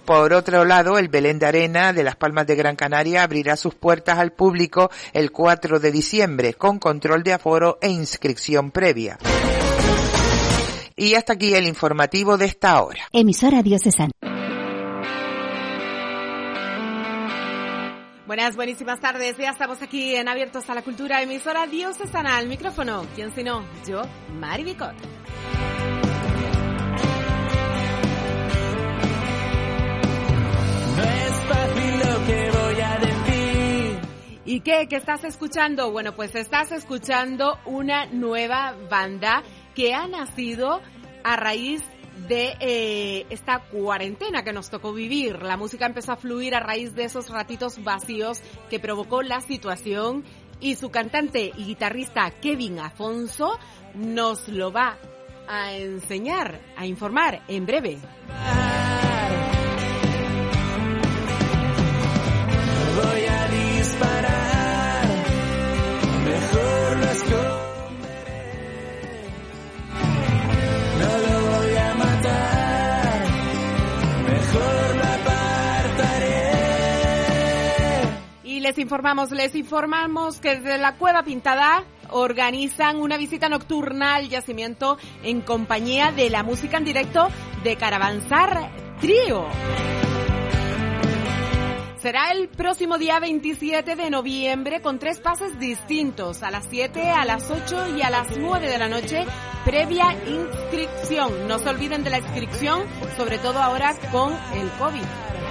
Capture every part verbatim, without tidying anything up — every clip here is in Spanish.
Por otro lado, el Belén de Arena de Las Palmas de Gran Canaria abrirá sus puertas al público el cuatro de diciembre, con control de aforo e inscripción previa. Y hasta aquí el informativo de esta hora. Emisora Diocesana. Buenas, buenísimas tardes. Ya estamos aquí en Abiertos a la Cultura, emisora Diocesana. Al micrófono, ¿quién si no? Yo, Mari Bicot. No es fácil lo que voy a decir. ¿Y qué? ¿Qué estás escuchando? Bueno, pues estás escuchando una nueva banda que ha nacido a raíz de eh, esta cuarentena que nos tocó vivir. La música empezó a fluir a raíz de esos ratitos vacíos que provocó la situación, y su cantante y guitarrista Kevin Afonso nos lo va a enseñar, a informar en breve. Voy a disparar, mejor lo esconderé. No lo voy a matar, mejor lo apartaré. Y les informamos, les informamos que desde la Cueva Pintada organizan una visita nocturna al yacimiento en compañía de la música en directo de Caravanzar Trío. Será el próximo día veintisiete de noviembre con tres pases distintos, a las siete, a las ocho y a las nueve de la noche, previa inscripción. No se olviden de la inscripción, sobre todo ahora con el COVID.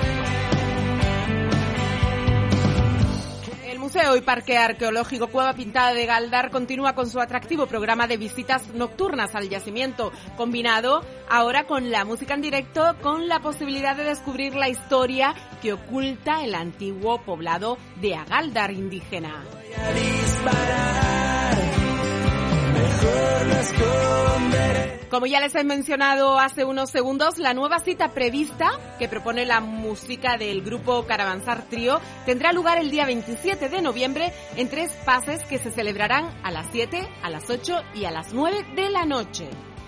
El Museo y Parque Arqueológico Cueva Pintada de Galdar continúa con su atractivo programa de visitas nocturnas al yacimiento, combinado ahora con la música en directo, con la posibilidad de descubrir la historia que oculta el antiguo poblado de Agaldar indígena. Voy a disparar, mejor lo esconderé. Como ya les he mencionado hace unos segundos, la nueva cita prevista que propone la música del grupo Caravanzar Trío tendrá lugar el día veintisiete de noviembre en tres pases que se celebrarán a las siete, a las ocho y a las nueve de la noche.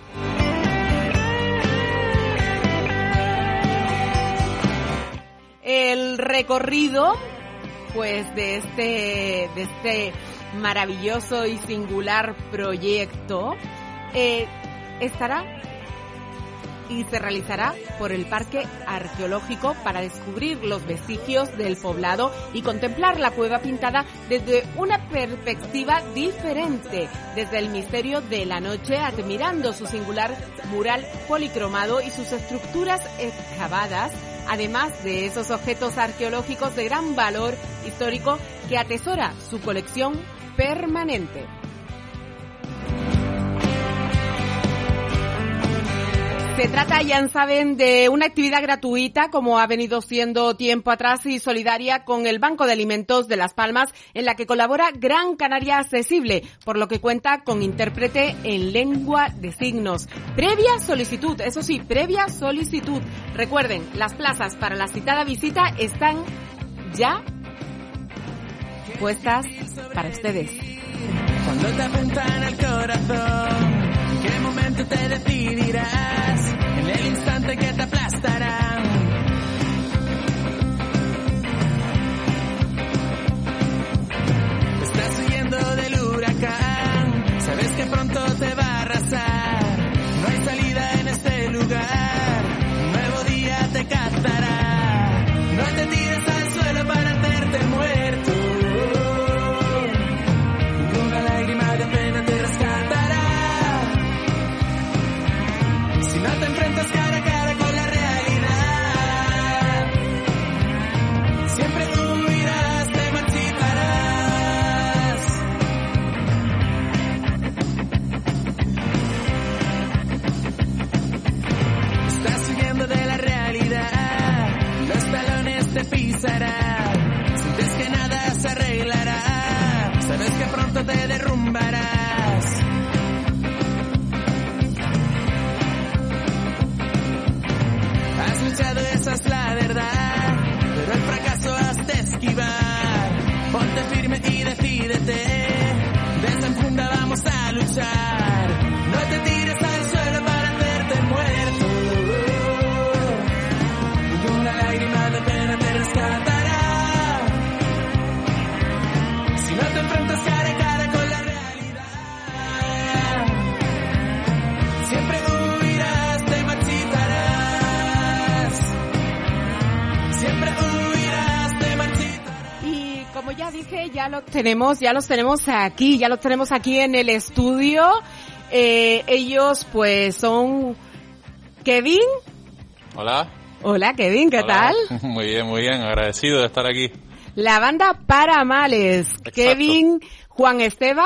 El recorrido, pues, de este, de este maravilloso y singular proyecto eh, estará y se realizará por el Parque Arqueológico para descubrir los vestigios del poblado y contemplar la Cueva Pintada desde una perspectiva diferente, desde el misterio de la noche, admirando su singular mural policromado y sus estructuras excavadas, además de esos objetos arqueológicos de gran valor histórico que atesora su colección permanente. Se trata, ya saben, de una actividad gratuita, como ha venido siendo tiempo atrás, y solidaria con el Banco de Alimentos de Las Palmas, en la que colabora Gran Canaria Accesible, por lo que cuenta con intérprete en lengua de signos. Previa solicitud, eso sí, previa solicitud. Recuerden, las plazas para la citada visita están ya puestas para ustedes. Cuando te apuntan al corazón, ¿en qué momento te decidirás? En el instante que te aplastarán. Estás huyendo del huracán, sabes que pronto te va a arrasar. No hay salida en este lugar, un nuevo día te cazará. No te tires al suelo para hacerte muerto. Una lágrima de pena te rescatará. Si no te enfrentas cara a cara con la realidad, siempre huirás, te marchitarás. Estás huyendo de la realidad, los talones te pisarán. Sientes que nada se arreglará, sabes que pronto te derrumbarás. Has luchado, esa es la verdad, pero el fracaso has de esquivar. Ponte firme y decídete, desenfunda, vamos a luchar. No te tires al suelo para hacerte muerto. Una dije, ya los tenemos, ya los tenemos aquí, ya los tenemos aquí en el estudio. Eh, ellos pues son Kevin. Hola. Hola Kevin, ¿qué Hola. tal? Muy bien, muy bien, agradecido de estar aquí. La banda Paramales, Exacto. Kevin, Juan Esteban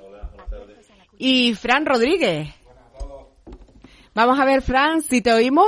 y Fran Rodríguez. Vamos a ver, Fran, si te oímos.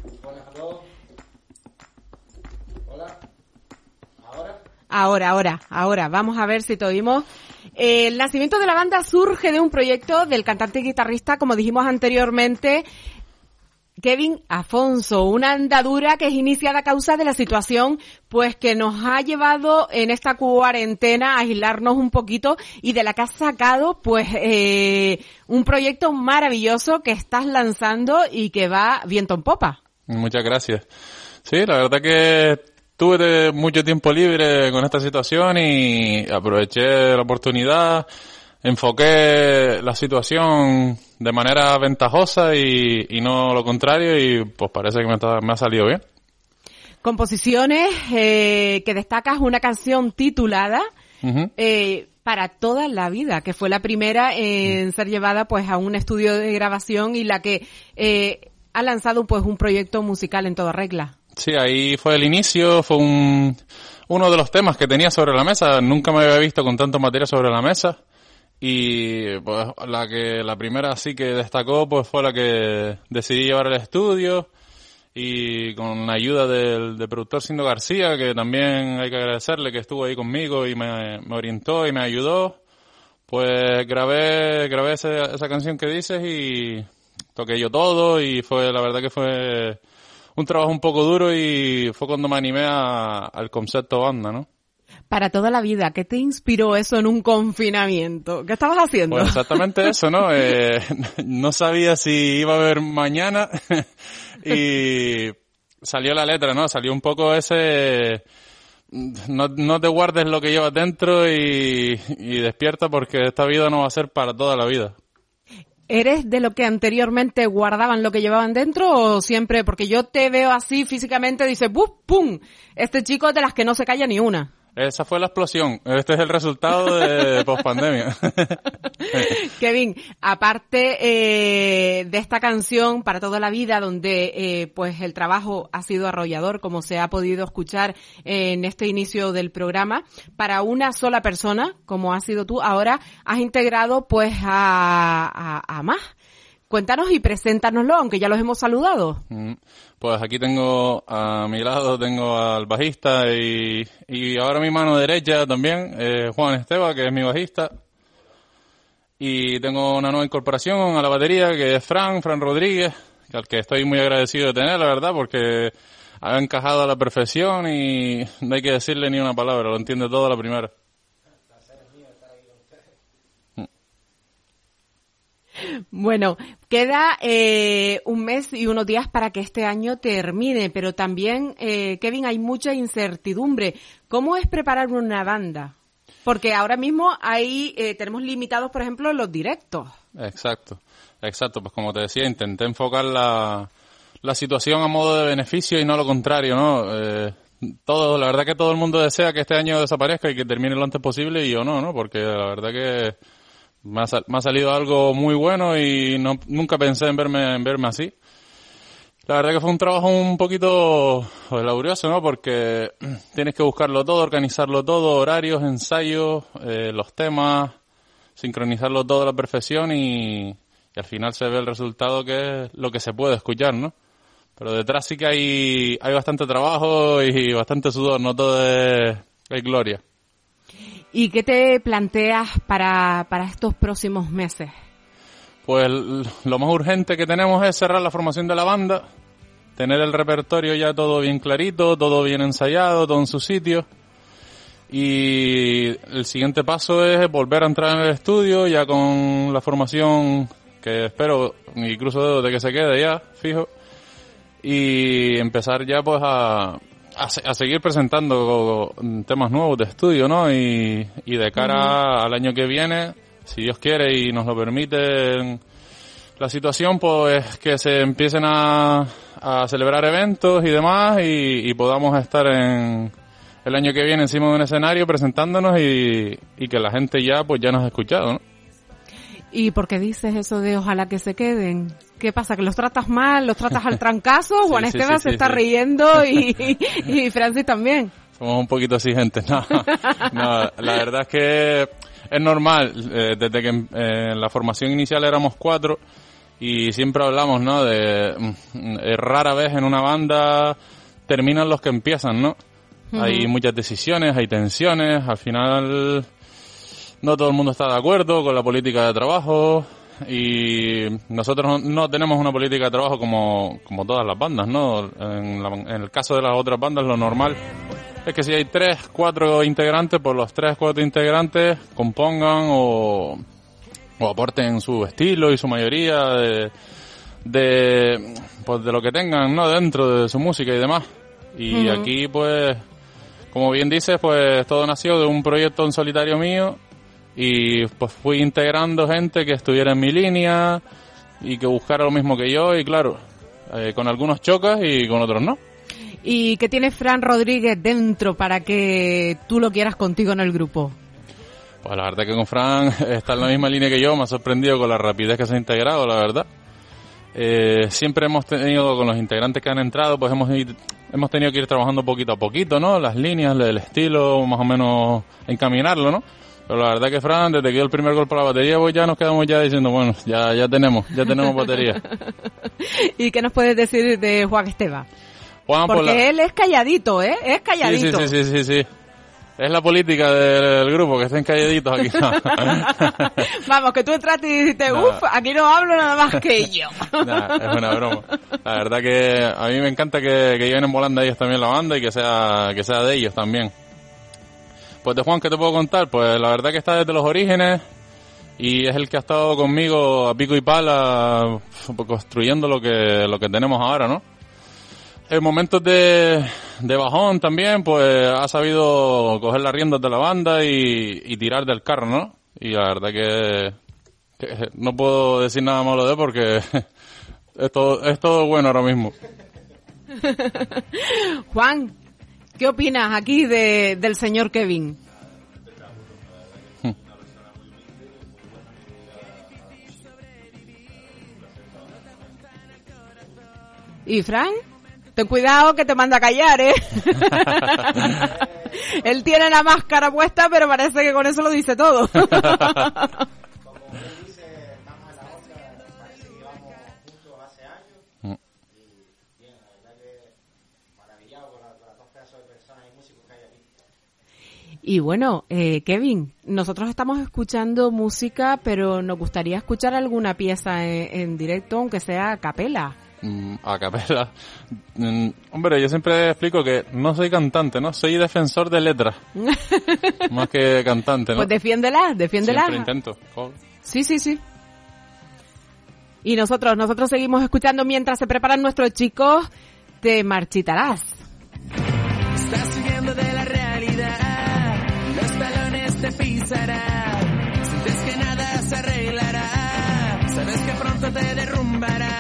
Ahora, ahora, ahora. Vamos a ver si te oímos. Eh, el nacimiento de la banda surge de un proyecto del cantante y guitarrista, como dijimos anteriormente, Kevin Afonso, una andadura que es iniciada a causa de la situación pues que nos ha llevado en esta cuarentena a aislarnos un poquito y de la que has sacado pues eh, un proyecto maravilloso que estás lanzando y que va viento en popa. Muchas gracias. Sí, la verdad que tuve mucho tiempo libre con esta situación y aproveché la oportunidad, enfoqué la situación de manera ventajosa y, y no lo contrario y pues parece que me, está, me ha salido bien. Composiciones eh, que destacas una canción titulada Uh-huh. eh, Para toda la vida, que fue la primera en ser llevada pues a un estudio de grabación y la que eh, ha lanzado pues un proyecto musical en toda regla. Sí, ahí fue el inicio, fue un uno de los temas que tenía sobre la mesa. Nunca me había visto con tanto material sobre la mesa y pues la que la primera sí que destacó pues fue la que decidí llevar al estudio y con la ayuda del, del productor Sindo García, que también hay que agradecerle que estuvo ahí conmigo y me, me orientó y me ayudó. Pues grabé grabé ese, esa canción que dices y toqué yo todo y fue la verdad que fue un trabajo un poco duro y fue cuando me animé a, al concepto banda, ¿no? Para toda la vida, ¿qué te inspiró eso en un confinamiento? ¿Qué estabas haciendo? Pues exactamente eso, ¿no? Eh, no sabía si iba a haber mañana y salió la letra, ¿no? Salió un poco ese... No, no te guardes lo que llevas dentro y, y despierta porque esta vida no va a ser para toda la vida. ¿Eres de lo que anteriormente guardaban lo que llevaban dentro o siempre? Porque yo te veo así físicamente, dices, ¡buf! ¡Pum! Este chico es de las que no se calla ni una. Esa fue la explosión. Este es el resultado de pospandemia. Kevin, aparte eh, de esta canción Para toda la vida, donde eh, pues el trabajo ha sido arrollador, como se ha podido escuchar en este inicio del programa, para una sola persona, como has sido tú, ahora has integrado pues a, a, a más. Cuéntanos y preséntanoslo, aunque ya los hemos saludado. Pues aquí tengo a mi lado, tengo al bajista y, y ahora mi mano derecha también, eh, Juan Esteban, que es mi bajista. Y tengo una nueva incorporación a la batería, que es Fran, Fran Rodríguez, al que estoy muy agradecido de tener, la verdad, porque ha encajado a la perfección y no hay que decirle ni una palabra, lo entiende todo a la primera. Bueno, queda eh, un mes y unos días para que este año termine, pero también, eh, Kevin, hay mucha incertidumbre. ¿Cómo es preparar una banda? Porque ahora mismo ahí eh, tenemos limitados, por ejemplo, los directos. Exacto, exacto. Pues como te decía, intenté enfocar la, la situación a modo de beneficio y no lo contrario, ¿no? Eh, todo, la verdad que todo el mundo desea que este año desaparezca y que termine lo antes posible y yo no, ¿no? Porque la verdad que me ha, me ha salido algo muy bueno y no, nunca pensé en verme, en verme así. La verdad que fue un trabajo un poquito pues, laborioso, ¿no? Porque tienes que buscarlo todo, organizarlo todo, horarios, ensayos, eh, los temas, sincronizarlo todo a la perfección y, y al final se ve el resultado que es lo que se puede escuchar, ¿no? Pero detrás sí que hay, hay bastante trabajo y bastante sudor, no todo es, es gloria. ¿Y qué te planteas para, para estos próximos meses? Pues lo más urgente que tenemos es cerrar la formación de la banda, tener el repertorio ya todo bien clarito, todo bien ensayado, todo en su sitio. Y el siguiente paso es volver a entrar en el estudio ya con la formación que espero y cruzo dedos de que se quede ya, fijo. Y empezar ya pues a, a, a seguir presentando temas nuevos de estudio, ¿no? Y, y de cara uh-huh. al año que viene, si Dios quiere y nos lo permite la situación, pues que se empiecen a, a celebrar eventos y demás y, y podamos estar en, el año que viene encima de un escenario presentándonos y, y que la gente ya pues ya nos ha escuchado, ¿no? ¿Y por qué dices eso de ojalá que se queden? ¿Qué pasa? ¿Que los tratas mal? ¿Los tratas al trancazo? Sí, Juan sí, Esteban sí, se sí, está sí. riendo y, y Francis también. Somos un poquito exigentes, no, no, la verdad es que es normal, eh, desde que en, eh, en la formación inicial éramos cuatro y siempre hablamos, ¿no?, de mm, eh, rara vez en una banda terminan los que empiezan, ¿no? Uh-huh. Hay muchas decisiones, hay tensiones, al final no todo el mundo está de acuerdo con la política de trabajo y nosotros no, no tenemos una política de trabajo como, como todas las bandas, ¿no? En, la, en el caso de las otras bandas lo normal es que si hay tres, cuatro integrantes, pues los tres, cuatro integrantes compongan o, o aporten su estilo y su mayoría de, de, pues de lo que tengan, ¿no?, dentro de su música y demás. Y uh-huh. aquí, pues, como bien dices, pues todo nació de un proyecto en solitario mío y pues fui integrando gente que estuviera en mi línea y que buscara lo mismo que yo y claro, eh, con algunos chocas y con otros no. ¿Y qué tiene Fran Rodríguez dentro para que tú lo quieras contigo en el grupo? Pues la verdad que con Fran está en la misma línea que yo, me ha sorprendido con la rapidez que se ha integrado, la verdad. Eh, siempre hemos tenido, con los integrantes que han entrado, pues hemos ir, hemos tenido que ir trabajando poquito a poquito, ¿no? Las líneas, el estilo, más o menos encaminarlo, ¿no? Pero la verdad que Fran, desde que dio el primer golpe a la batería, pues ya nos quedamos ya diciendo, bueno, ya ya tenemos, ya tenemos batería. ¿Y qué nos puedes decir de Juan Esteban? Juan, Porque la... él es calladito, ¿eh? Es calladito. Sí, sí, sí, sí, sí. Es la política del grupo, que estén calladitos aquí. Vamos, que tú entraste y dijiste, nah. uff, aquí no hablo nada más que yo. Nah, es una broma. La verdad que a mí me encanta que, que lleven volando a ellos también la banda y que sea, que sea de ellos también. Pues de Juan, ¿qué te puedo contar? Pues la verdad que está desde los orígenes y es el que ha estado conmigo a pico y pala construyendo lo que, lo que tenemos ahora, ¿no? En momentos de, de bajón también, pues ha sabido coger las riendas de la banda y, y tirar del carro, ¿no? Y la verdad que, que no puedo decir nada malo de él porque es todo, es todo bueno ahora mismo. Juan, ¿qué opinas aquí de, del señor Kevin? ¿Y Fran? Ten cuidado que te manda a callar, ¿eh? Él tiene la máscara puesta, pero parece que con eso lo dice todo. Como él dice, estamos en la onda, parece que llevamos juntos hace años. Y bien, la verdad que maravillado con las dos pedazos de personas y músicos que hay aquí. Y bueno, eh, Kevin, nosotros estamos escuchando música, pero nos gustaría escuchar alguna pieza en, en directo, aunque sea a capela. A capela. Mm, hombre, yo siempre explico que no soy cantante, ¿no? Soy defensor de letras. Más que cantante, ¿no? Pues defiéndela, defiéndela. Siempre intento. Oh. Sí, sí, sí. Y nosotros, nosotros seguimos escuchando mientras se preparan nuestros chicos. Te marchitarás. Estás huyendo de la realidad, los talones te pisarán, sientes que nada se arreglará, sabes que pronto te derrumbarás.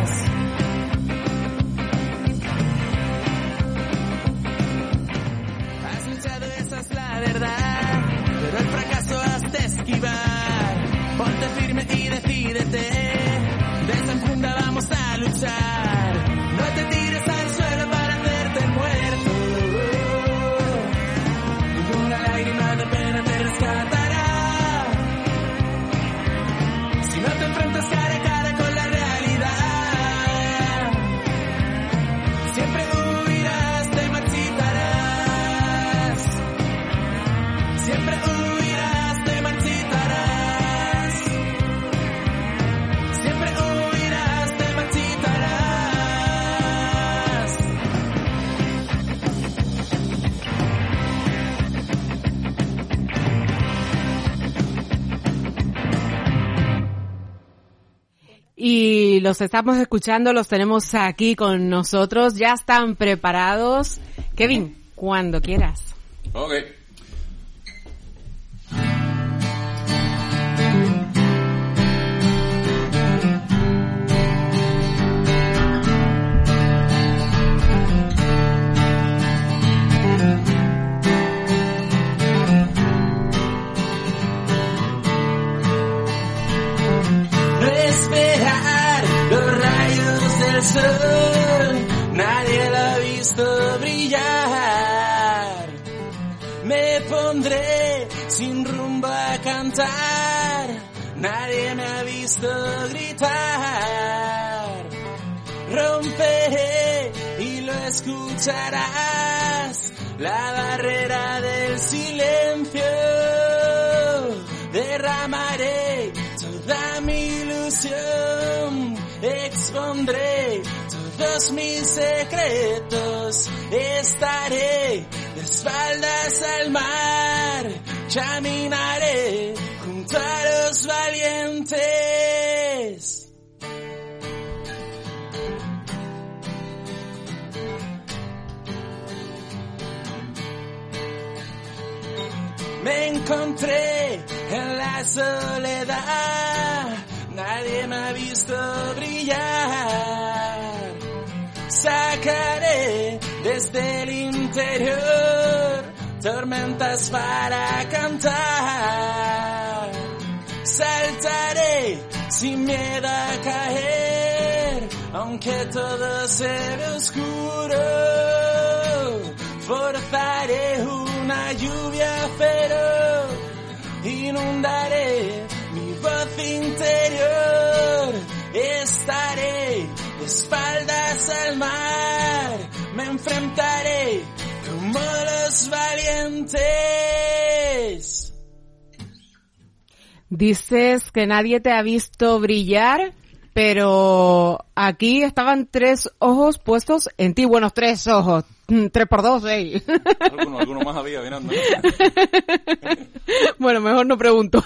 Has luchado, esa es la verdad, pero el fracaso has de esquivar. Ponte firme y decídete, desenfunda, vamos a luchar. No te tires al suelo para hacerte el muerto, y una lágrima de pena te rescatará. Si no te enfrentas cara a cara con la realidad, siempre huirás, te marchitarás. Siempre huirás, te marchitarás. Siempre huirás, te marchitarás. Y los estamos escuchando, los tenemos aquí con nosotros, ya están preparados. Kevin, cuando quieras. Ok. visto brillar. Me pondré sin rumbo a cantar, nadie me ha visto gritar. Romperé y lo escucharás, la barrera del silencio. Derramaré toda mi ilusión, expondré todos mis secretos, estaré de espaldas al mar, caminaré junto a los valientes. Me encontré en la soledad, nadie me ha visto brillar. Sacaré desde el interior tormentas para cantar. Saltaré sin miedo a caer, aunque todo se ve oscuro. Forzaré una lluvia feroz, inundaré mi voz interior. Estaré de espaldas al mar, me enfrentaré como los valientes. Dices que nadie te ha visto brillar, pero aquí estaban tres ojos puestos en ti. Bueno, tres ojos. Tres por dos, seis. Alguno, alguno más había mirando. Bueno, mejor no pregunto.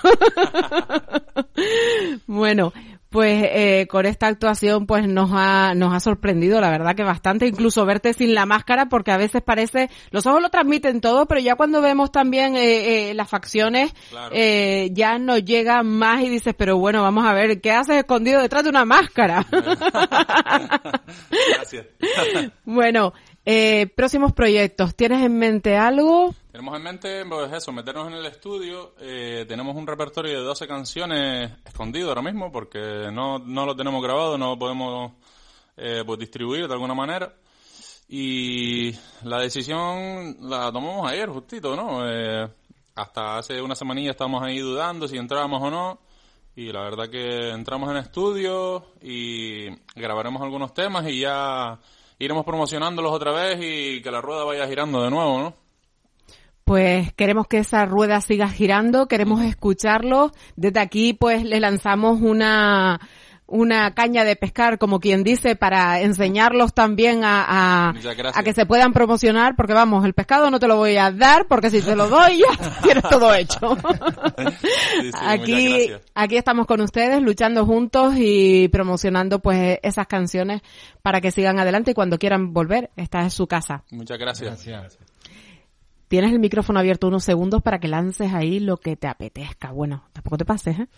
Bueno, pues eh, con esta actuación pues nos ha nos ha sorprendido, la verdad que bastante, incluso verte sin la máscara, porque a veces parece, los ojos lo transmiten todo, pero ya cuando vemos también eh, eh, las facciones, claro, eh, ya nos llega más y dices, pero bueno, vamos a ver, ¿qué haces escondido detrás de una máscara? Gracias. Bueno, Eh, próximos proyectos, ¿tienes en mente algo? Tenemos en mente, pues eso, meternos en el estudio. Eh, tenemos un repertorio de doce canciones escondido ahora mismo porque no, no lo tenemos grabado, no lo podemos eh, pues distribuir de alguna manera. Y la decisión la tomamos ayer justito, ¿no? Eh, hasta hace una semanilla estábamos ahí dudando si entrábamos o no. Y la verdad que entramos en estudio y grabaremos algunos temas y ya iremos promocionándolos otra vez y que la rueda vaya girando de nuevo, ¿no? Pues queremos que esa rueda siga girando, queremos escucharlo. Desde aquí, pues, les lanzamos una una caña de pescar, como quien dice, para enseñarlos también a, a, a que se puedan promocionar, porque vamos, el pescado no te lo voy a dar, porque si te lo doy ya tienes todo hecho. Sí, sí, aquí, aquí estamos con ustedes, luchando juntos y promocionando pues esas canciones para que sigan adelante y cuando quieran volver, esta es su casa. Muchas gracias. Gracias. Tienes el micrófono abierto unos segundos para que lances ahí lo que te apetezca. Bueno, tampoco te pases, ¿eh?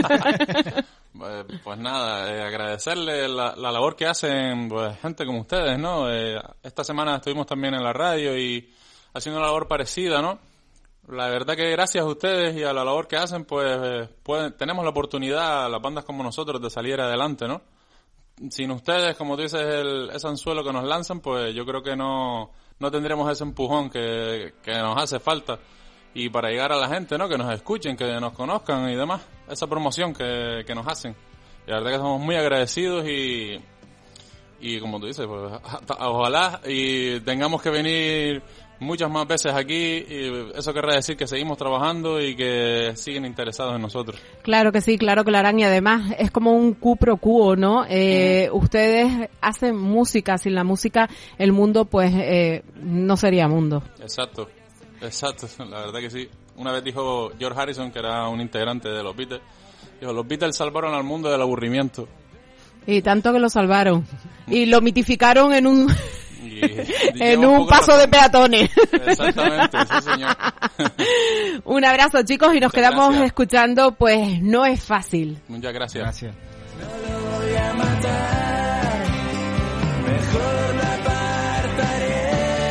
Pues nada, eh, agradecerle la, la labor que hacen pues gente como ustedes, ¿no? Eh, esta semana estuvimos también en la radio y haciendo una labor parecida, ¿no? La verdad que gracias a ustedes y a la labor que hacen, pues eh, pueden, tenemos la oportunidad, las bandas como nosotros, de salir adelante, ¿no? Sin ustedes, como tú dices, el, ese anzuelo que nos lanzan, pues yo creo que no... no tendremos ese empujón que, que nos hace falta y para llegar a la gente, ¿no? Que nos escuchen, que nos conozcan y demás, esa promoción que, que nos hacen. Y la verdad que estamos muy agradecidos y, y como tú dices, pues ojalá y tengamos que venir muchas más veces aquí y eso querrá decir que seguimos trabajando y que siguen interesados en nosotros. Claro que sí, claro que lo harán y además es como un cu pro quo, ¿no? Eh, mm. Ustedes hacen música, sin la música el mundo pues eh, no sería mundo. Exacto, exacto, la verdad que sí. Una vez dijo George Harrison, que era un integrante de los Beatles, dijo, los Beatles salvaron al mundo del aburrimiento. Y tanto que lo salvaron. Y lo mitificaron en un... Y, en un, un paso de peatones. Exactamente, sí señor. Un abrazo chicos y nos Muchas quedamos gracias. escuchando pues No es fácil. Muchas gracias. Gracias. No lo voy a matar, mejor lo apartaré.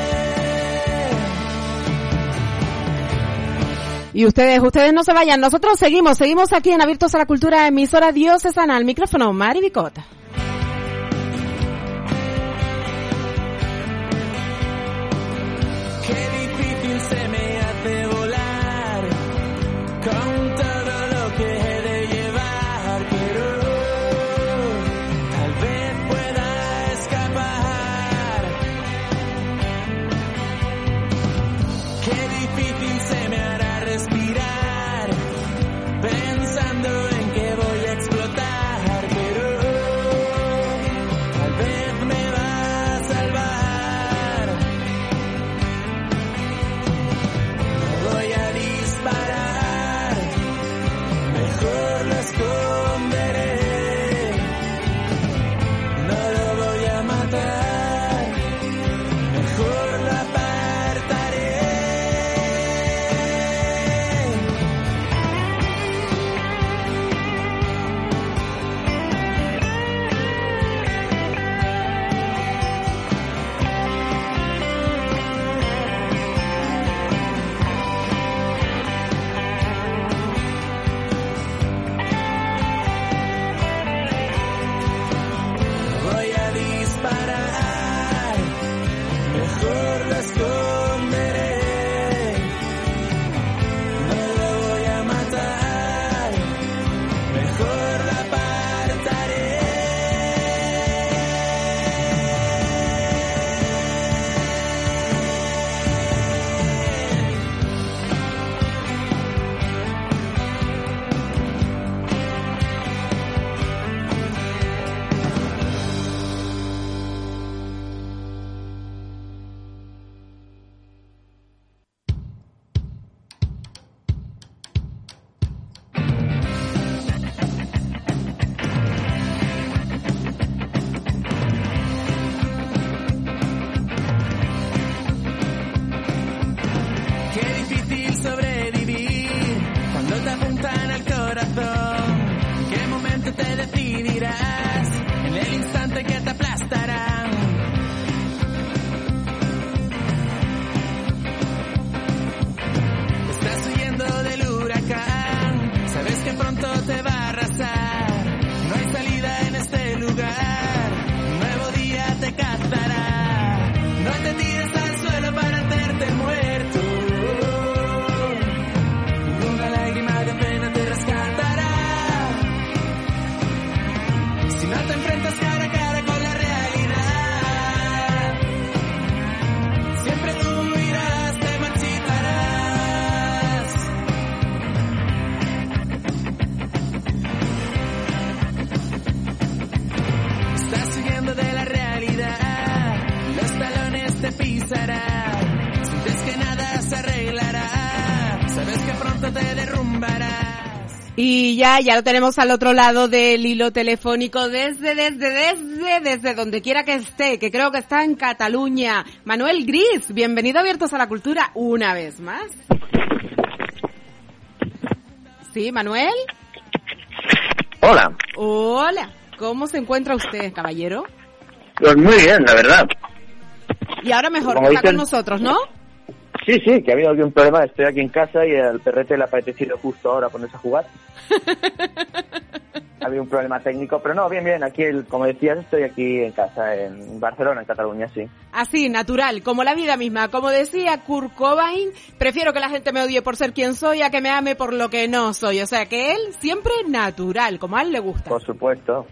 Y ustedes, ustedes no se vayan, nosotros seguimos, seguimos aquí en Abiertos a la Cultura, emisora diocesana, al micrófono Mari Bicota. Y ya, ya lo tenemos al otro lado del hilo telefónico desde, desde, desde, desde donde quiera que esté, que creo que está en Cataluña. Manuel Gris, bienvenido a Abiertos a la Cultura una vez más. Sí, Manuel. Hola. Hola. ¿Cómo se encuentra usted, caballero? Pues muy bien, la verdad. Y ahora mejor, Como que está dicen... con nosotros, ¿no? Sí, sí, que ha habido algún problema. Estoy aquí en casa y al perrete le ha apetecido justo ahora ponerse a jugar. Ha habido un problema técnico, pero no, bien, bien. Aquí, como decías, estoy aquí en casa, en Barcelona, en Cataluña, sí. Así, natural, como la vida misma. Como decía Kurt Cobain, prefiero que la gente me odie por ser quien soy a que me ame por lo que no soy. O sea, que él siempre natural, como a él le gusta. Por supuesto.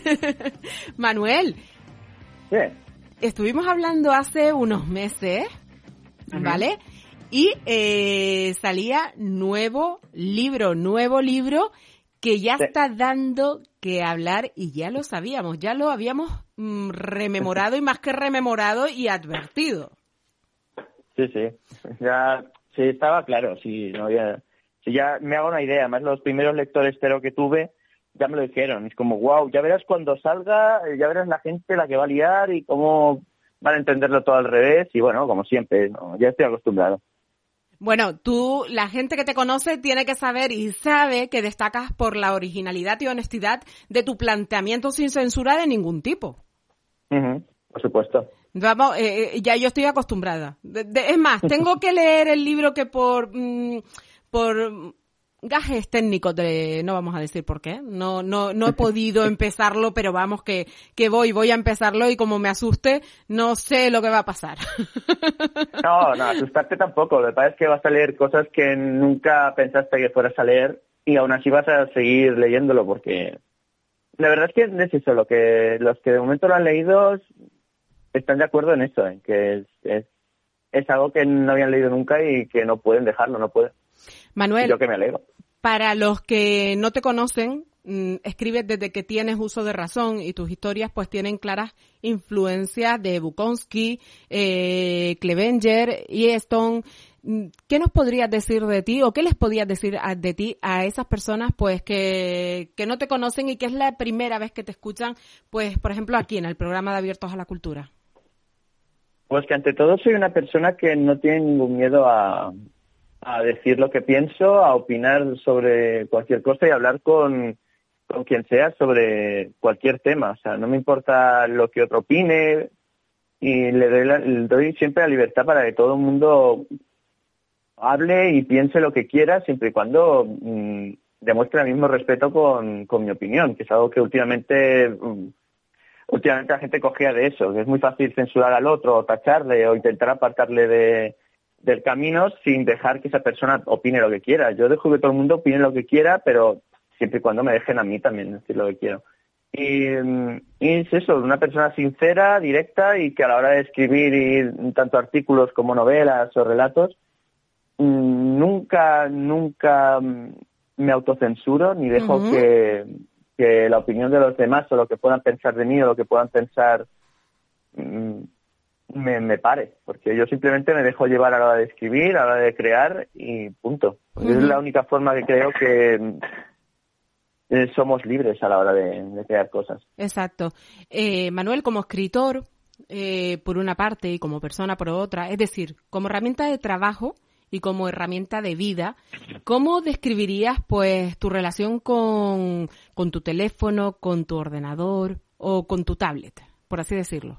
Manuel. Sí. Estuvimos hablando hace unos meses, ¿vale? Y eh, salía nuevo libro, nuevo libro que ya sí. está dando que hablar y ya lo sabíamos, ya lo habíamos mm, rememorado y más que rememorado y advertido. Sí, sí, ya sí estaba claro, sí, no había, sí, ya me hago una idea, además los primeros lectores pero que tuve ya me lo dijeron, es como wow, ya verás cuando salga, ya verás la gente la que va a liar y cómo van a entenderlo todo al revés y bueno, como siempre, ¿no? Ya estoy acostumbrado. Bueno, tú, la gente que te conoce tiene que saber y sabe que destacas por la originalidad y honestidad de tu planteamiento sin censura de ningún tipo. Uh-huh, por supuesto. Vamos, eh, ya yo estoy acostumbrada. De, de, es más, tengo que leer el libro que por mm, por gajes técnicos de, no vamos a decir por qué, no no no he podido empezarlo, pero vamos que que voy voy a empezarlo y como me asuste, no sé lo que va a pasar. No, no, asustarte tampoco. Lo que pasa es que vas a leer cosas que nunca pensaste que fueras a leer y aún así vas a seguir leyéndolo porque la verdad es que es eso, lo que los que de momento lo han leído están de acuerdo en eso, en que es, es, es algo que no habían leído nunca y que no pueden dejarlo, no pueden. Manuel, y yo que me alegro. Para los que no te conocen, mmm, escribes desde que tienes uso de razón y tus historias pues tienen claras influencias de Bukowski, eh, Clevenger y Easton. ¿Qué nos podrías decir de ti o qué les podías decir a, de ti a esas personas pues que, que no te conocen y que es la primera vez que te escuchan, pues por ejemplo aquí en el programa de Abiertos a la Cultura? Pues que ante todo soy una persona que no tiene ningún miedo a, a decir lo que pienso, a opinar sobre cualquier cosa y hablar con, con quien sea sobre cualquier tema. O sea, no me importa lo que otro opine y le doy, la, le doy siempre la libertad para que todo el mundo hable y piense lo que quiera siempre y cuando mmm, demuestre el mismo respeto con, con mi opinión, que es algo que últimamente... Mmm, Últimamente la gente cogía de eso, que es muy fácil censurar al otro o tacharle o intentar apartarle de, del camino sin dejar que esa persona opine lo que quiera. Yo dejo que todo el mundo opine lo que quiera, pero siempre y cuando me dejen a mí también decir lo que quiero. Y, y es eso, una persona sincera, directa y que a la hora de escribir y tanto artículos como novelas o relatos, nunca, nunca me autocensuro ni dejo uh-huh. que... que la opinión de los demás o lo que puedan pensar de mí o lo que puedan pensar mmm, me, me pare, porque yo simplemente me dejo llevar a la hora de escribir, a la hora de crear y punto. Uh-huh. Es la única forma que creo que eh, somos libres a la hora de, de crear cosas. Exacto. Eh, Manuel, como escritor, eh, por una parte, y como persona por otra, es decir, como herramienta de trabajo y como herramienta de vida, ¿cómo describirías pues tu relación con, con tu teléfono, con tu ordenador o con tu tablet, por así decirlo?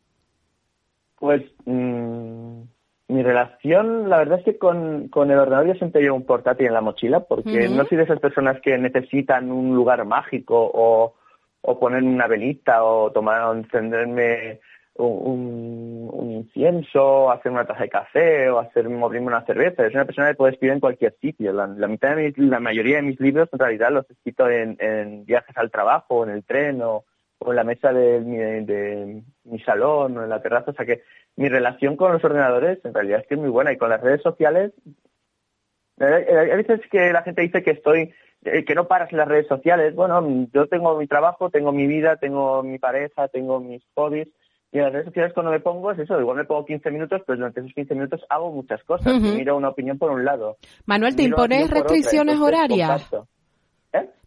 Pues mmm, mi relación, la verdad es que con, con el ordenador yo siempre llevo un portátil en la mochila porque uh-huh. no soy de esas personas que necesitan un lugar mágico o, o poner una velita o tomar o encenderme Un, un incienso, hacer una taza de café o hacer abrirme una cerveza. Es una persona que puedo escribir en cualquier sitio. La, la mitad de mis, la mayoría de mis libros en realidad los he escrito en, en viajes al trabajo, en el tren o, o en la mesa de mi, de, de mi salón o en la terraza. O sea que mi relación con los ordenadores en realidad es que es muy buena y con las redes sociales. Hay veces que la gente dice que estoy que no paras en las redes sociales. Bueno, yo tengo mi trabajo, tengo mi vida, tengo mi pareja, tengo mis hobbies. Y en las redes sociales cuando me pongo es eso, igual me pongo quince minutos, pero durante esos quince minutos hago muchas cosas. Uh-huh. Miro una opinión por un lado. Manuel, ¿te impones restricciones otra, horarias? Comparto.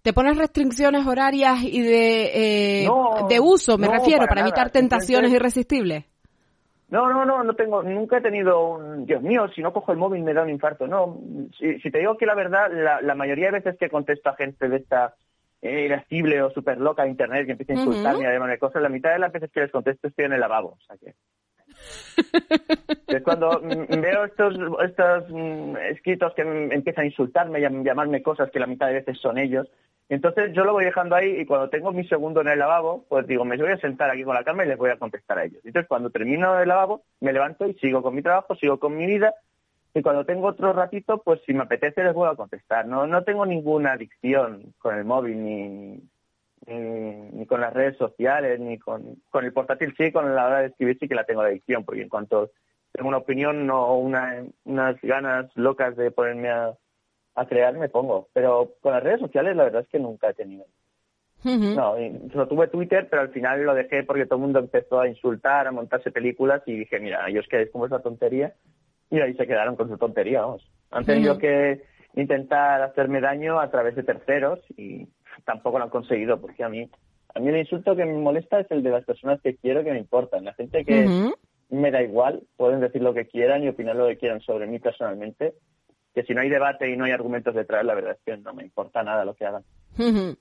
¿Te pones restricciones horarias y de, eh, No, de uso, me no, refiero, para para nada. evitar tentaciones Simplemente- irresistibles? No, no, no, no tengo, nunca he tenido un, Dios mío, si no cojo el móvil me da un infarto. No, si, si te digo que la verdad, la, la mayoría de veces que contesto a gente de esta eh, irascible o súper loca de internet que empieza a insultarme Ujú. y a llamarme cosas, la mitad de las veces que les contesto estoy en el lavabo, o sea que... Es cuando mm, veo estos estos mm, escritos que mm, empiezan a insultarme y a llamarme cosas que la mitad de veces son ellos, entonces yo lo voy dejando ahí y cuando tengo mi segundo en el lavabo, pues digo, me voy a sentar aquí con la calma y les voy a contestar a ellos. Entonces cuando termino el lavabo, me levanto y sigo con mi trabajo, sigo con mi vida, y cuando tengo otro ratito, pues si me apetece les voy a contestar. No no tengo ninguna adicción con el móvil, ni, ni, ni con las redes sociales, ni con, con el portátil. Sí, con la hora de escribir sí que la tengo la adicción, porque en cuanto tengo una opinión o una, unas ganas locas de ponerme a, a crear, me pongo. Pero con las redes sociales la verdad es que nunca he tenido. Ujú. No, solo tuve Twitter, pero al final lo dejé porque todo el mundo empezó a insultar, a montarse películas y dije, mira, ellos queréis como esa tontería, y ahí se quedaron con su tontería, vamos. Han tenido Ujú. que intentar hacerme daño a través de terceros y tampoco lo han conseguido, porque a mí a mí el insulto que me molesta es el de las personas que quiero, que me importan. La gente que Ujú. me da igual, pueden decir lo que quieran y opinar lo que quieran sobre mí personalmente, que si no hay debate y no hay argumentos detrás, la verdad es que no me importa nada lo que hagan. Ujú.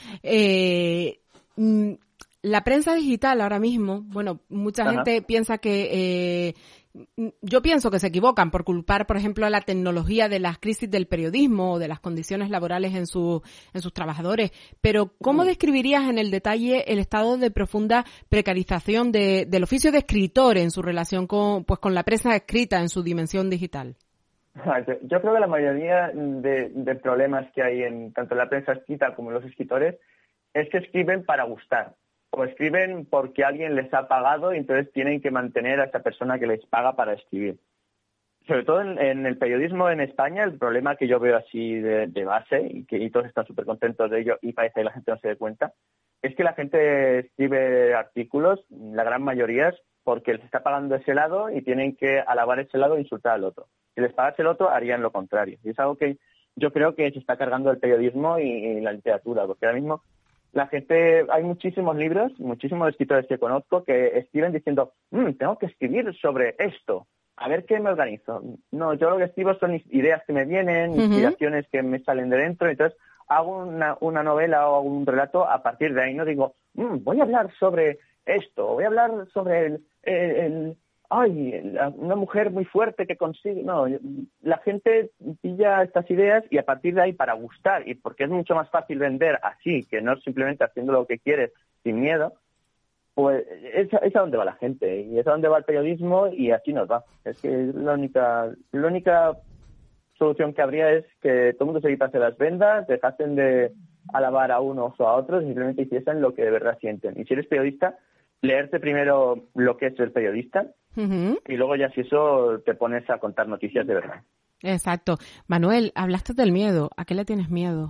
Eh, mm, la prensa digital ahora mismo, bueno, mucha Ajá. gente piensa que, eh, mm, yo pienso que se equivocan por culpar, por ejemplo, a la tecnología de las crisis del periodismo o de las condiciones laborales en, su, en sus trabajadores. Pero, ¿cómo describirías en el detalle el estado de profunda precarización de, del oficio de escritor en su relación con, pues, con la prensa escrita en su dimensión digital? Yo creo que la mayoría de, de problemas que hay en tanto en la prensa escrita como en los escritores es que escriben para gustar o escriben porque alguien les ha pagado y entonces tienen que mantener a esa persona que les paga para escribir. Sobre todo en, en el periodismo en España, el problema que yo veo así de, de base y que y todos están súper contentos de ello y parece que la gente no se dé cuenta, es que la gente escribe artículos, la gran mayoría es porque les está pagando ese lado y tienen que alabar ese lado e insultar al otro. Si les pagase el otro, harían lo contrario. Y es algo que yo creo que se está cargando el periodismo y, y la literatura, porque ahora mismo la gente, hay muchísimos libros, muchísimos escritores que conozco que escriben diciendo, mmm, tengo que escribir sobre esto, a ver qué me organizo. No, yo lo que escribo son ideas que me vienen, Uh-huh. inspiraciones que me salen de dentro, entonces hago una, una novela o hago un relato a partir de ahí. No digo, mmm, voy a hablar sobre esto, voy a hablar sobre el, el, el ay, la, una mujer muy fuerte que consigue... No, la gente pilla estas ideas y a partir de ahí para gustar, y porque es mucho más fácil vender así, que no simplemente haciendo lo que quieres sin miedo, pues es, es a donde va la gente y es a donde va el periodismo y así nos va. Es que la única, la única solución que habría es que todo el mundo se quitase las vendas, dejasen de alabar a unos o a otros y simplemente hiciesen lo que de verdad sienten. Y si eres periodista, leerte primero lo que es el periodista Uh-huh. y luego ya si eso te pones a contar noticias de verdad. Exacto. Manuel, hablaste del miedo. ¿A qué le tienes miedo?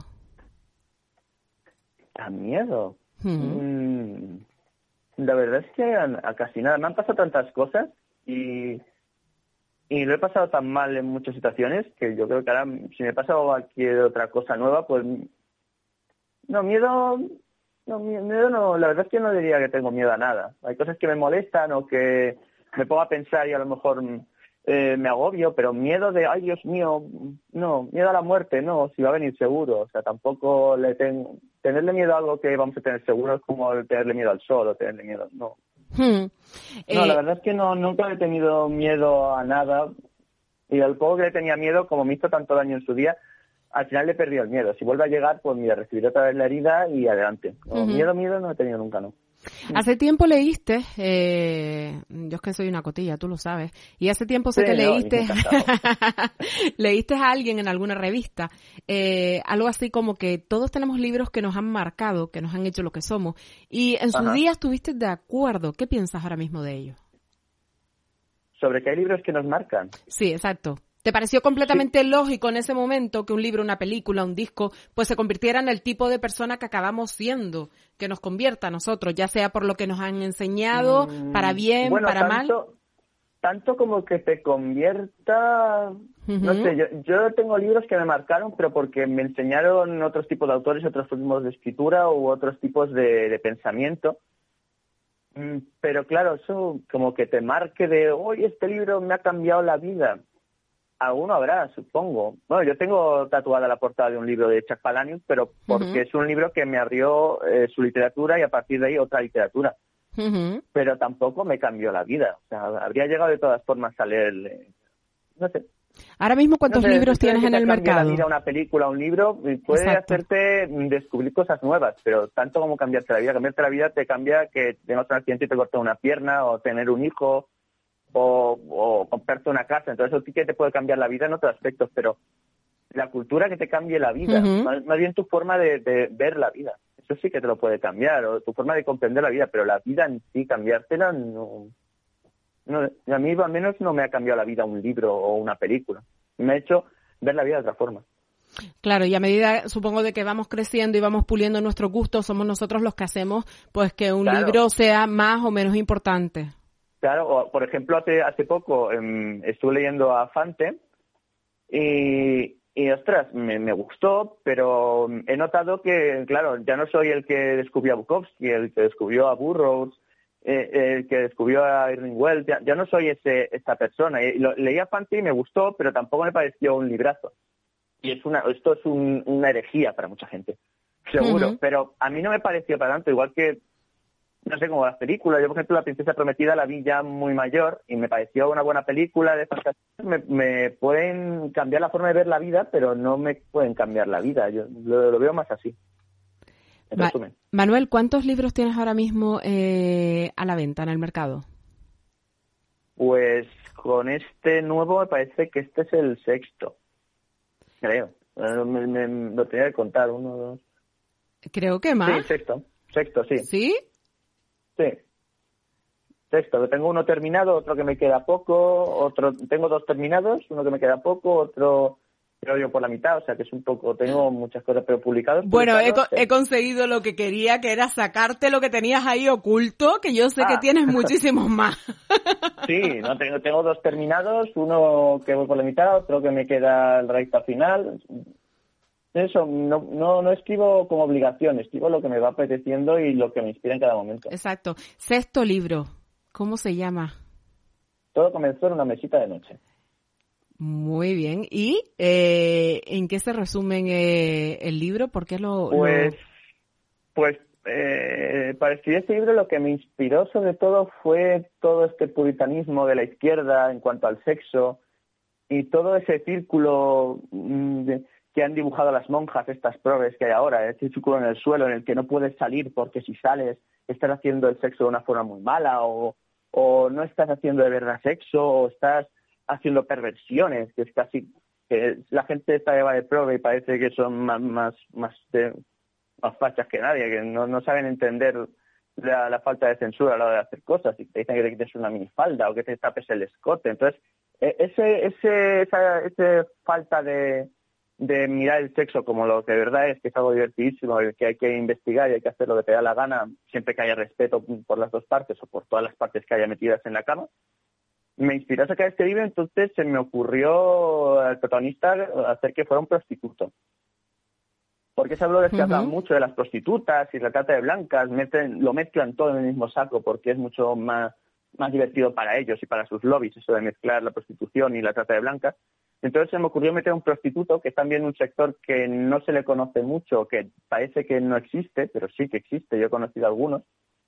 ¿A miedo? Uh-huh. Mm, la verdad es que a, a casi nada. Me han pasado tantas cosas y, y lo he pasado tan mal en muchas situaciones que yo creo que ahora si me pasa cualquier otra cosa nueva, pues no, miedo... No, miedo no, la verdad es que no diría que tengo miedo a nada. Hay cosas que me molestan o que me pongo a pensar y a lo mejor eh, me agobio, pero miedo de, ay Dios mío, no, miedo a la muerte, no, si va a venir seguro. O sea, tampoco le tengo, tenerle miedo a algo que vamos a tener seguro es como tenerle miedo al sol o tenerle miedo, no. Hmm. No, Eh, la verdad es que no, nunca he tenido miedo a nada y al poco que le tenía miedo, como me hizo tanto daño en su día, al final le he perdido el miedo. Si vuelve a llegar, pues mira, recibiré otra vez la herida y adelante. No, Uh-huh. Miedo, miedo no he tenido nunca, ¿no? Hace tiempo leíste, eh, yo es que soy una cotilla, tú lo sabes, y hace tiempo sé Sí, que no, leíste, encantado. leíste a alguien en alguna revista, eh, algo así como que todos tenemos libros que nos han marcado, que nos han hecho lo que somos, y en sus Ajá. días estuviste de acuerdo. ¿Qué piensas ahora mismo de ello? Sobre que hay libros que nos marcan. Sí, exacto. ¿Te pareció completamente lógico en ese momento que un libro, una película, un disco, pues se convirtiera en el tipo de persona que acabamos siendo, que nos convierta a nosotros, ya sea por lo que nos han enseñado, Mm, para bien, bueno, para mal? tanto, tanto como que te convierta... Uh-huh. No sé, yo, yo tengo libros que me marcaron, pero porque me enseñaron otros tipos de autores, otros tipos de escritura u otros tipos de, de pensamiento. Mm, Pero claro, eso como que te marque de, oye, este libro me ha cambiado la vida. Alguno habrá, supongo. Bueno, yo tengo tatuada la portada de un libro de Chuck Palahniuk, pero porque Uh-huh. es un libro que me abrió eh, su literatura y a partir de ahí otra literatura. Uh-huh. Pero tampoco me cambió la vida. O sea, habría llegado de todas formas a leer, eh, no sé. Ahora mismo, ¿cuántos No sé, libros puede tienes que en te el cambie mercado? la vida, una película, un libro, y puede Exacto. hacerte descubrir cosas nuevas, pero tanto como cambiarte la vida. Cambiarte la vida te cambia que tengas un accidente y te corte una pierna, o tener un hijo, o, o comprarte una casa. Entonces eso sí que te puede cambiar la vida en otros aspectos, pero la cultura que te cambie la vida, Ujú. más, más bien tu forma de, de ver la vida. Eso sí que te lo puede cambiar, o tu forma de comprender la vida, pero la vida en sí, cambiártela, no... no a mí al menos no me ha cambiado la vida un libro o una película. Me ha hecho ver la vida de otra forma. Claro, y a medida, supongo, de que vamos creciendo y vamos puliendo nuestros gustos, somos nosotros los que hacemos, pues, que un Claro. libro sea más o menos importante. Claro, o, por ejemplo, hace hace poco eh, estuve leyendo a Fante y, y ostras, me, me gustó, pero he notado que, claro, ya no soy el que descubrió a Bukowski, el que descubrió a Burroughs, eh, el que descubrió a Irving Welsh, ya, ya no soy ese esta persona. Y lo, leí a Fante y me gustó, pero tampoco me pareció un librazo. Y es una, esto es un, una herejía para mucha gente, seguro, Ujú. pero a mí no me pareció para tanto, igual que, no sé, como las películas. Yo, por ejemplo, La princesa prometida la vi ya muy mayor y me pareció una buena película de fantasía. Me, me pueden cambiar la forma de ver la vida, pero no me pueden cambiar la vida. Yo lo, lo veo más así, en Ma- resumen. Manuel, ¿cuántos libros tienes ahora mismo eh, a la venta en el mercado? Pues con este nuevo me parece que este es el sexto, creo. Eh, Me, me- lo tenía que contar, uno, dos... Creo que Sí, más. sexto, sexto, sí. ¿Sí? Sí. Sexto, que tengo uno terminado, otro que me queda poco, otro, tengo dos terminados, uno que me queda poco, otro creo yo por la mitad, o sea que es un poco, tengo muchas cosas, pero publicados. Bueno, he, publicados, co- sí. he conseguido lo que quería, que era sacarte lo que tenías ahí oculto, que yo sé que Ah. tienes muchísimos más. Sí, no tengo, tengo dos terminados, uno que voy por la mitad, otro que me queda el recta final. Eso, no, no, no escribo como obligación, escribo lo que me va apeteciendo y lo que me inspira en cada momento. Exacto. Sexto libro. ¿Cómo se llama? Todo comenzó en una mesita de noche. Muy bien. ¿Y eh, en qué se resume eh, el libro? ¿Por qué lo...? Pues, lo... pues eh, para escribir este libro lo que me inspiró sobre todo fue todo este puritanismo de la izquierda en cuanto al sexo y todo ese círculo mm, de, que han dibujado las monjas, estas progres que hay ahora, ese círculo en el suelo en el que no puedes salir porque si sales estás haciendo el sexo de una forma muy mala o, o no estás haciendo de verdad sexo o estás haciendo perversiones, que es casi que la gente está de progre y parece que son más más más, de, más fachas que nadie, que no, no saben entender la, la falta de censura a la hora de hacer cosas y te dicen que te quites una minifalda o que te tapes el escote. Entonces, ese ese esa ese falta de de mirar el sexo como lo que de verdad es, que es algo divertidísimo, que hay que investigar y hay que hacer lo que te da la gana, siempre que haya respeto por las dos partes o por todas las partes que haya metidas en la cama, me inspiró a sacar este libro. Entonces se me ocurrió al protagonista hacer que fuera un prostituto. Porque se habló de que Uh-huh. hablan mucho de las prostitutas y la trata de blancas, meten, lo mezclan todo en el mismo saco porque es mucho más, más divertido para ellos y para sus lobbies, eso de mezclar la prostitución y la trata de blancas. Entonces se me ocurrió meter un prostituto, que es también un sector que no se le conoce mucho, que parece que no existe, pero sí que existe, yo he conocido algunos.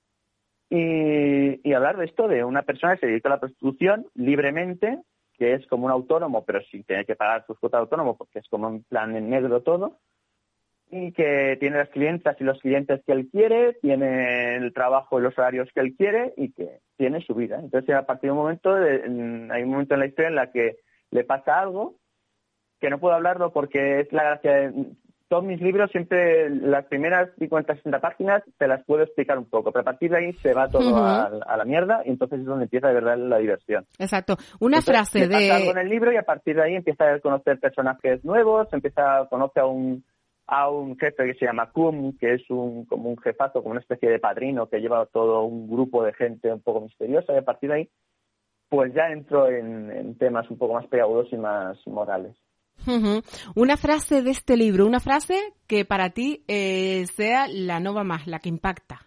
Y, y hablar de esto, de una persona que se dedica a la prostitución libremente, que es como un autónomo, pero sin tener que pagar sus cuotas de autónomo, porque es como un plan en negro todo, y que tiene las clientas y los clientes que él quiere, tiene el trabajo y los horarios que él quiere, y que tiene su vida. Entonces, a partir de un momento, de, hay un momento en la historia en la que le pasa algo, que no puedo hablarlo porque es la gracia de... Todos mis libros, siempre las primeras cincuenta, sesenta páginas te las puedo explicar un poco, pero a partir de ahí se va todo Uh-huh. a, a la mierda y entonces es donde empieza de verdad la diversión. Exacto. Una Entonces, frase le pasa algo de... en el libro y a partir de ahí empieza a conocer personajes nuevos, empieza a conocer a un a un jefe que se llama Kum, que es un como un jefazo, como una especie de padrino que lleva todo un grupo de gente un poco misteriosa, y a partir de ahí pues ya entro en, en temas un poco más pegados y más morales. Uh-huh. Una frase de este libro, una frase que para ti eh, sea la nova más, la que impacta.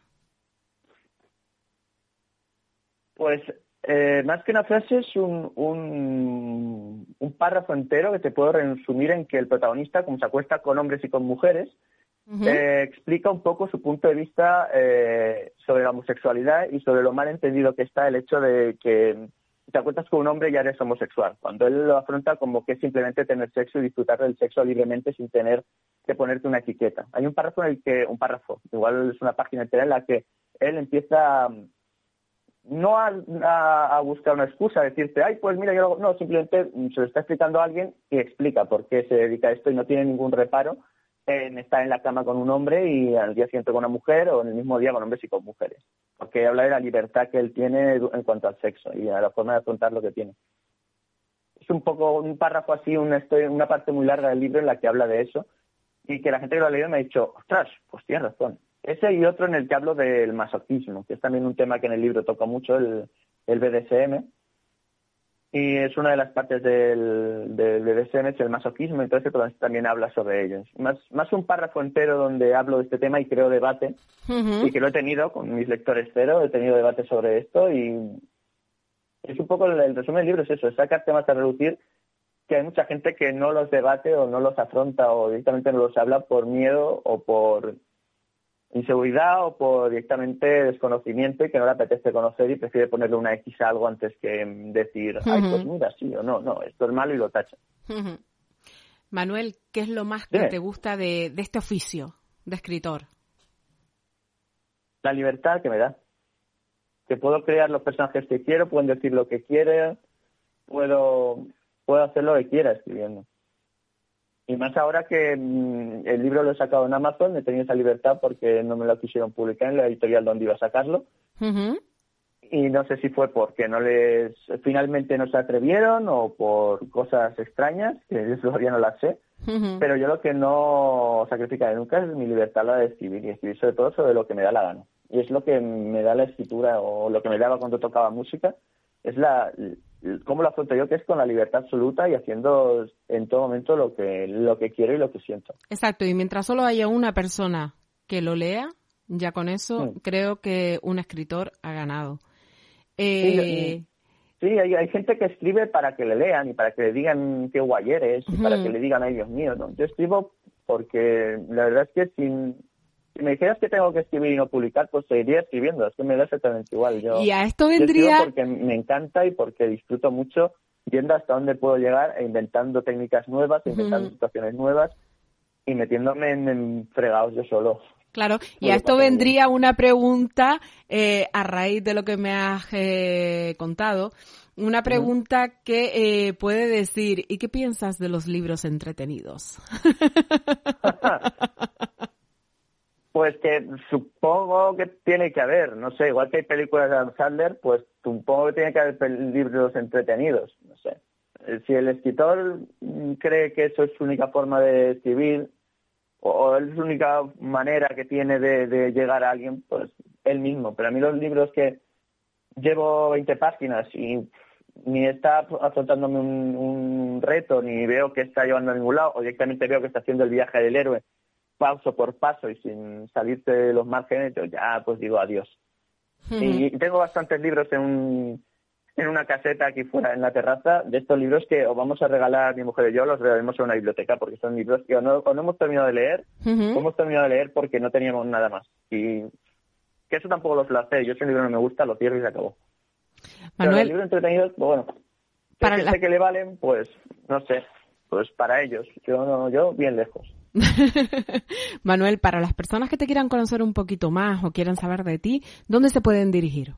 Pues eh, más que una frase es un, un, un párrafo entero que te puedo resumir en que el protagonista, como se acuesta con hombres y con mujeres, uh-huh. eh, explica un poco su punto de vista eh, sobre la homosexualidad y sobre lo mal entendido que está el hecho de que te acuestas con un hombre y ya eres homosexual, cuando él lo afronta como que es simplemente tener sexo y disfrutar del sexo libremente sin tener que ponerte una etiqueta. Hay un párrafo en el que, un párrafo, igual es una página entera en la que él empieza no a, a, a buscar una excusa, a decirte, ay, pues mira, yo no, simplemente se lo está explicando a alguien y explica por qué se dedica a esto y no tiene ningún reparo en estar en la cama con un hombre y al día siguiente con una mujer o en el mismo día con hombres y con mujeres. Porque habla de la libertad que él tiene en cuanto al sexo y a la forma de afrontar lo que tiene. Es un poco un párrafo así, una, historia, una parte muy larga del libro en la que habla de eso y que la gente que lo ha leído me ha dicho, ostras, pues tienes razón. Ese y otro en el que hablo del masoquismo, que es también un tema que en el libro toca mucho, el, el B D S M. Y es una de las partes del, del B D S M, es el masoquismo, entonces también habla sobre ello. Más, más un párrafo entero donde hablo de este tema y creo debate, uh-huh. y que lo he tenido con mis lectores cero, he tenido debate sobre esto y es un poco el, el resumen del libro, es eso, es sacar temas a relucir que hay mucha gente que no los debate o no los afronta o directamente no los habla por miedo o por inseguridad o por directamente desconocimiento y que no le apetece conocer y prefiere ponerle una X a algo antes que decir, uh-huh. ay, pues mira, sí o no, no, esto es malo y lo tacha. Uh-huh. Manuel, ¿qué es lo más que Dime. te gusta de, de este oficio de escritor? La libertad que me da. Que puedo crear los personajes que quiero, pueden decir lo que quieren, puedo, puedo hacer lo que quiera escribiendo. Y más ahora que mmm, el libro lo he sacado en Amazon, he tenido esa libertad porque no me lo quisieron publicar en la editorial donde iba a sacarlo. Uh-huh. Y no sé si fue porque no les finalmente no se atrevieron o por cosas extrañas, que yo todavía no las sé. Uh-huh. Pero yo lo que no sacrificaré nunca es mi libertad la de escribir, y escribir sobre todo sobre lo que me da la gana. Y es lo que me da la escritura o lo que me daba cuando tocaba música, es la... cómo lo afronto yo, que es con la libertad absoluta y haciendo en todo momento lo que lo que quiero y lo que siento. Exacto, y mientras solo haya una persona que lo lea, ya con eso mm. creo que un escritor ha ganado. Eh... Sí, sí hay, hay gente que escribe para que le lean y para que le digan qué guay eres y uh-huh. para que le digan, ay Dios mío, ¿no? Yo escribo porque la verdad es que sin... Si me dijeras que tengo que escribir y no publicar, pues seguiría escribiendo. Es que me da exactamente igual. Yo, y a esto vendría... Yo porque me encanta y porque disfruto mucho viendo hasta dónde puedo llegar e inventando técnicas nuevas, inventando uh-huh. situaciones nuevas y metiéndome en, en fregados yo solo. Claro, y a esto vendría una pregunta eh, a raíz de lo que me has eh, contado. Una pregunta uh-huh. que eh, puede decir, ¿y qué piensas de los libros entretenidos? Pues que supongo que tiene que haber, no sé, igual que hay películas de Adam Sandler, pues supongo que tiene que haber libros entretenidos, no sé. Si el escritor cree que eso es su única forma de escribir o es su única manera que tiene de, de llegar a alguien, pues él mismo. Pero a mí los libros que llevo veinte páginas y ni está afrontándome un, un reto, ni veo que está llevando a ningún lado, o directamente veo que está haciendo el viaje del héroe, paso por paso y sin salirte de los márgenes, yo ya pues digo adiós. Uh-huh. Y tengo bastantes libros en un, en una caseta aquí fuera en la terraza de estos libros que o vamos a regalar mi mujer y yo, los regalaremos en una biblioteca porque son libros que o no, o no hemos terminado de leer uh-huh. o hemos terminado de leer porque no teníamos nada más. Y que eso tampoco lo suelo hacer. Yo si un libro no me gusta, lo cierro y se acabó. Manuel, pero los libros entretenidos, pues bueno, para la... que le valen, pues no sé, pues para ellos. Yo no, yo bien lejos. Manuel, para las personas que te quieran conocer un poquito más o quieran saber de ti, ¿dónde se pueden dirigir?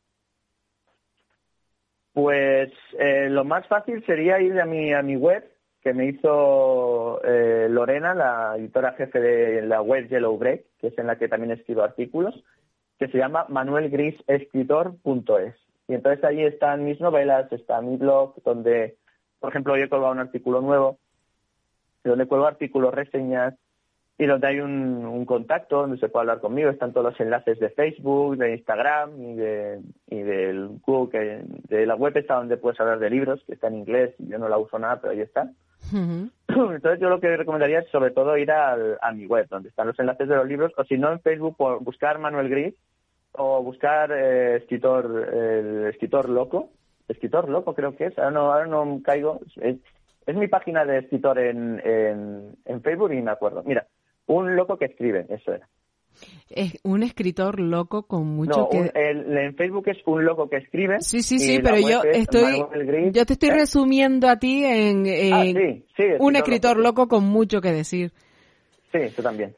Pues eh, lo más fácil sería ir a mi a mi web, que me hizo eh, Lorena, la editora jefe de la web Yellow Break, que es en la que también escribo artículos, que se llama manuel gris escritor punto es. Y entonces allí están mis novelas, está mi blog, donde, por ejemplo, hoy he colgado un artículo nuevo, donde cuelgo artículos, reseñas, y donde hay un, un contacto donde se puede hablar conmigo. Están todos los enlaces de Facebook, de Instagram y de y del Google, que de la web está donde puedes hablar de libros, que está en inglés, yo no la uso nada, pero ahí está. Uh-huh. Entonces yo lo que recomendaría es sobre todo ir al, a mi web, donde están los enlaces de los libros, o si no en Facebook, por buscar Manuel Gris, o buscar eh, escritor el escritor loco, escritor loco creo que es, ahora no, ahora no caigo, es, es mi página de escritor en, en, en Facebook y me acuerdo. Mira, un loco que escribe, eso era. Es un escritor loco con mucho no, que... Un, el, en Facebook es un loco que escribe. Sí, sí, sí, pero yo estoy... Gris, yo te estoy ¿eh? resumiendo a ti en, en ah, sí, sí, un escritor loco, loco con mucho que decir. Sí, tú también.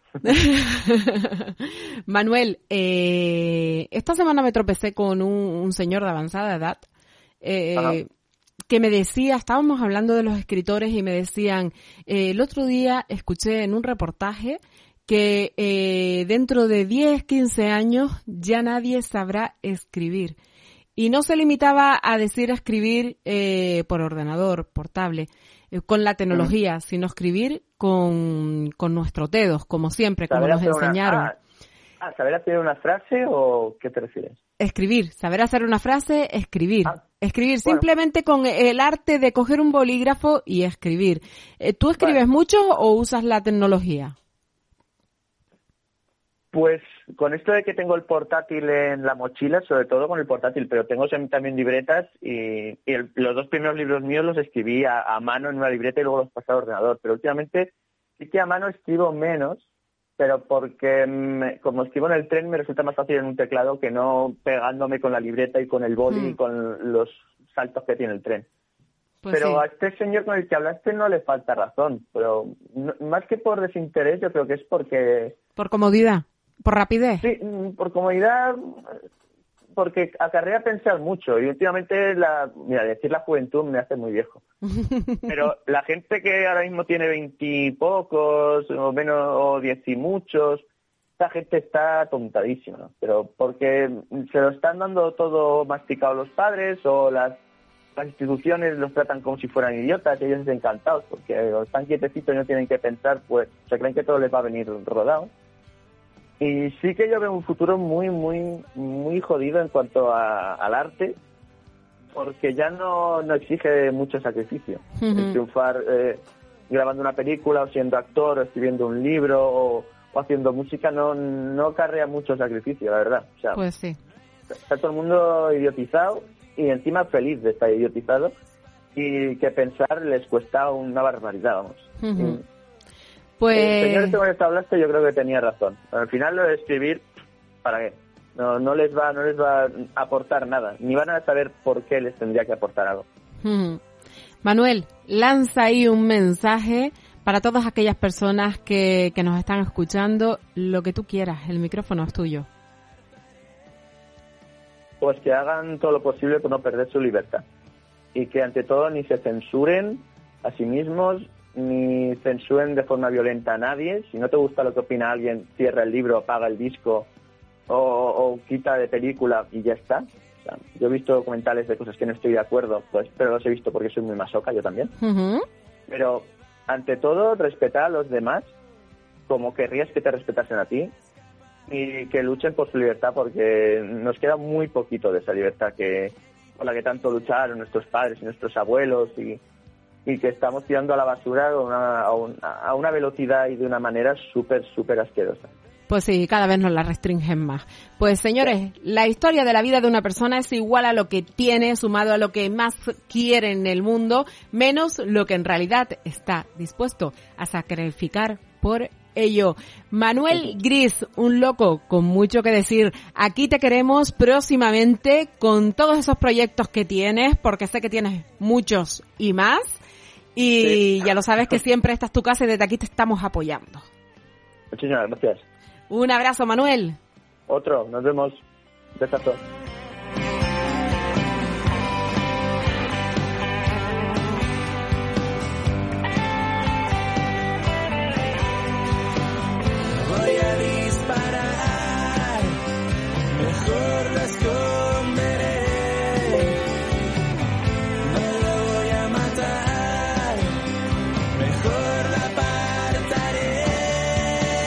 Manuel, eh, esta semana me tropecé con un, un señor de avanzada edad eh, que me decía, estábamos hablando de los escritores y me decían, eh, el otro día escuché en un reportaje que eh, dentro de diez, quince años ya nadie sabrá escribir. Y no se limitaba a decir escribir eh, por ordenador, portable, eh, con la tecnología, mm. sino escribir con, con nuestros dedos, como siempre, como nos enseñaron. Una, ah, ah, ¿saber hacer una frase o qué te refieres? Escribir, saber hacer una frase, escribir. Ah. Escribir bueno. Simplemente con el arte de coger un bolígrafo y escribir. Eh, ¿Tú escribes bueno. mucho o usas la tecnología? Pues con esto de que tengo el portátil en la mochila, sobre todo con el portátil, pero tengo también libretas y, y el, los dos primeros libros míos los escribí a, a mano en una libreta y luego los pasé al ordenador. Pero últimamente sí que a mano escribo menos, pero porque me, como escribo en el tren me resulta más fácil en un teclado que no pegándome con la libreta y con el boli mm. y con los saltos que tiene el tren. Pues pero sí. A este señor con el que hablaste no le falta razón, pero no, más que por desinterés yo creo que es porque... Por comodidad. ¿Por rapidez? Sí, por comodidad, porque acarrea pensar mucho. Y últimamente, la, mira, decir la juventud me hace muy viejo. Pero la gente que ahora mismo tiene veintipocos, o menos, o diez y muchos, esta gente está tontadísima, ¿no? Pero porque se lo están dando todo masticado los padres, o las, las instituciones los tratan como si fueran idiotas, y ellos están encantados, porque están quietecitos y no tienen que pensar, pues se creen que todo les va a venir rodado. Y sí que yo veo un futuro muy, muy, muy jodido en cuanto a, al arte, porque ya no, no exige mucho sacrificio. Uh-huh. El triunfar eh, grabando una película, o siendo actor, o escribiendo un libro, o, o haciendo música, no, no acarrea mucho sacrificio, la verdad. O sea, pues sí. Está todo el mundo idiotizado y encima feliz de estar idiotizado, y que pensar les cuesta una barbaridad, vamos. Uh-huh. Y, Pues... El señor este con el que hablaste yo creo que tenía razón. Al final lo de escribir, ¿para qué? No, no les va, no les va a aportar nada. Ni van a saber por qué les tendría que aportar algo. Hmm. Manuel, lanza ahí un mensaje para todas aquellas personas que, que nos están escuchando. Lo que tú quieras, el micrófono es tuyo. Pues que hagan todo lo posible por no perder su libertad. Y que ante todo ni se censuren a sí mismos, ni censuren de forma violenta a nadie. Si no te gusta lo que opina alguien, cierra el libro, apaga el disco o, o quita de película y ya está. O sea, yo he visto documentales de cosas que no estoy de acuerdo, pues, pero los he visto porque soy muy masoca, yo también. Uh-huh. Pero ante todo, respetar a los demás como querrías que te respetasen a ti, y que luchen por su libertad, porque nos queda muy poquito de esa libertad que por la que tanto lucharon nuestros padres y nuestros abuelos, y y que estamos tirando a la basura a una, a una, a una velocidad y de una manera súper, súper asquerosa. Pues sí, cada vez nos la restringen más. Pues señores, la historia de la vida de una persona es igual a lo que tiene, sumado a lo que más quiere en el mundo, menos lo que en realidad está dispuesto a sacrificar por ello. Manuel Gris, un loco con mucho que decir. Aquí te queremos próximamente con todos esos proyectos que tienes, porque sé que tienes muchos y más. Y sí, ya lo sabes que siempre esta es tu casa y desde aquí te estamos apoyando. Muchísimas gracias. Un abrazo, Manuel. Otro, nos vemos. Besazo. Voy a disparar, mejor lo esconderé. No lo voy a matar, mejor la apartaré.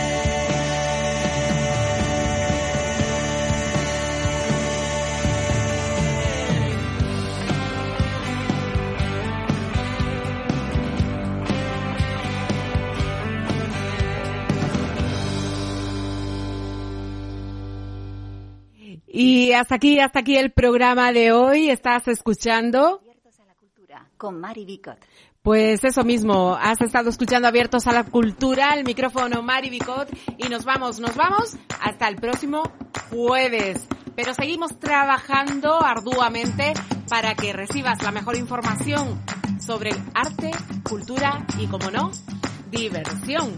hasta aquí, hasta aquí el programa de hoy. Estás escuchando Abiertos a la Cultura con Mari Bicot. Pues eso mismo, has estado escuchando Abiertos a la Cultura, el micrófono Mari Bicot, y nos vamos, nos vamos hasta el próximo jueves. Pero seguimos trabajando arduamente para que recibas la mejor información sobre arte, cultura y, como no, diversión.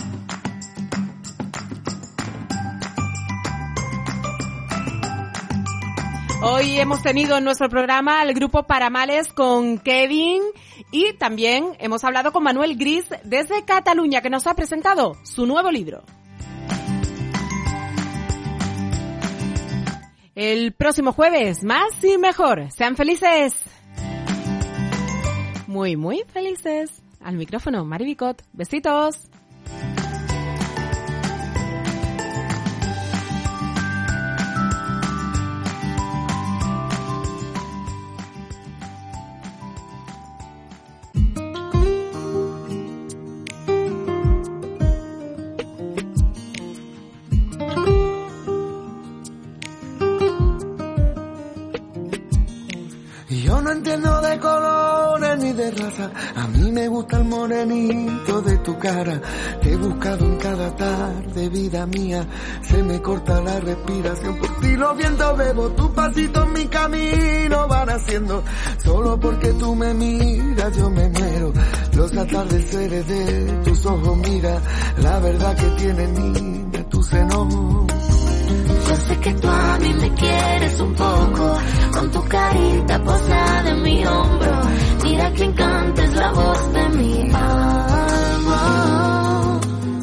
Hoy hemos tenido en nuestro programa el grupo Paramales con Kevin y también hemos hablado con Manuel Gris desde Cataluña, que nos ha presentado su nuevo libro. El próximo jueves, más y mejor. Sean felices. Muy, muy felices. Al micrófono, Mari Bicot. Besitos. Yo no entiendo de colores ni de raza, a mí me gusta el morenito de tu cara. Te he buscado en cada tarde, vida mía, se me corta la respiración. Por ti los vientos bebo, tus pasitos mi camino van haciendo. Solo porque tú me miras yo me muero. Los atardeceres de tus ojos, mira, la verdad que tiene niña tu seno. Yo sé que tú a mí me quieres un poco, con tu carita posada en mi hombro. Mira que encanta es la voz de mi alma.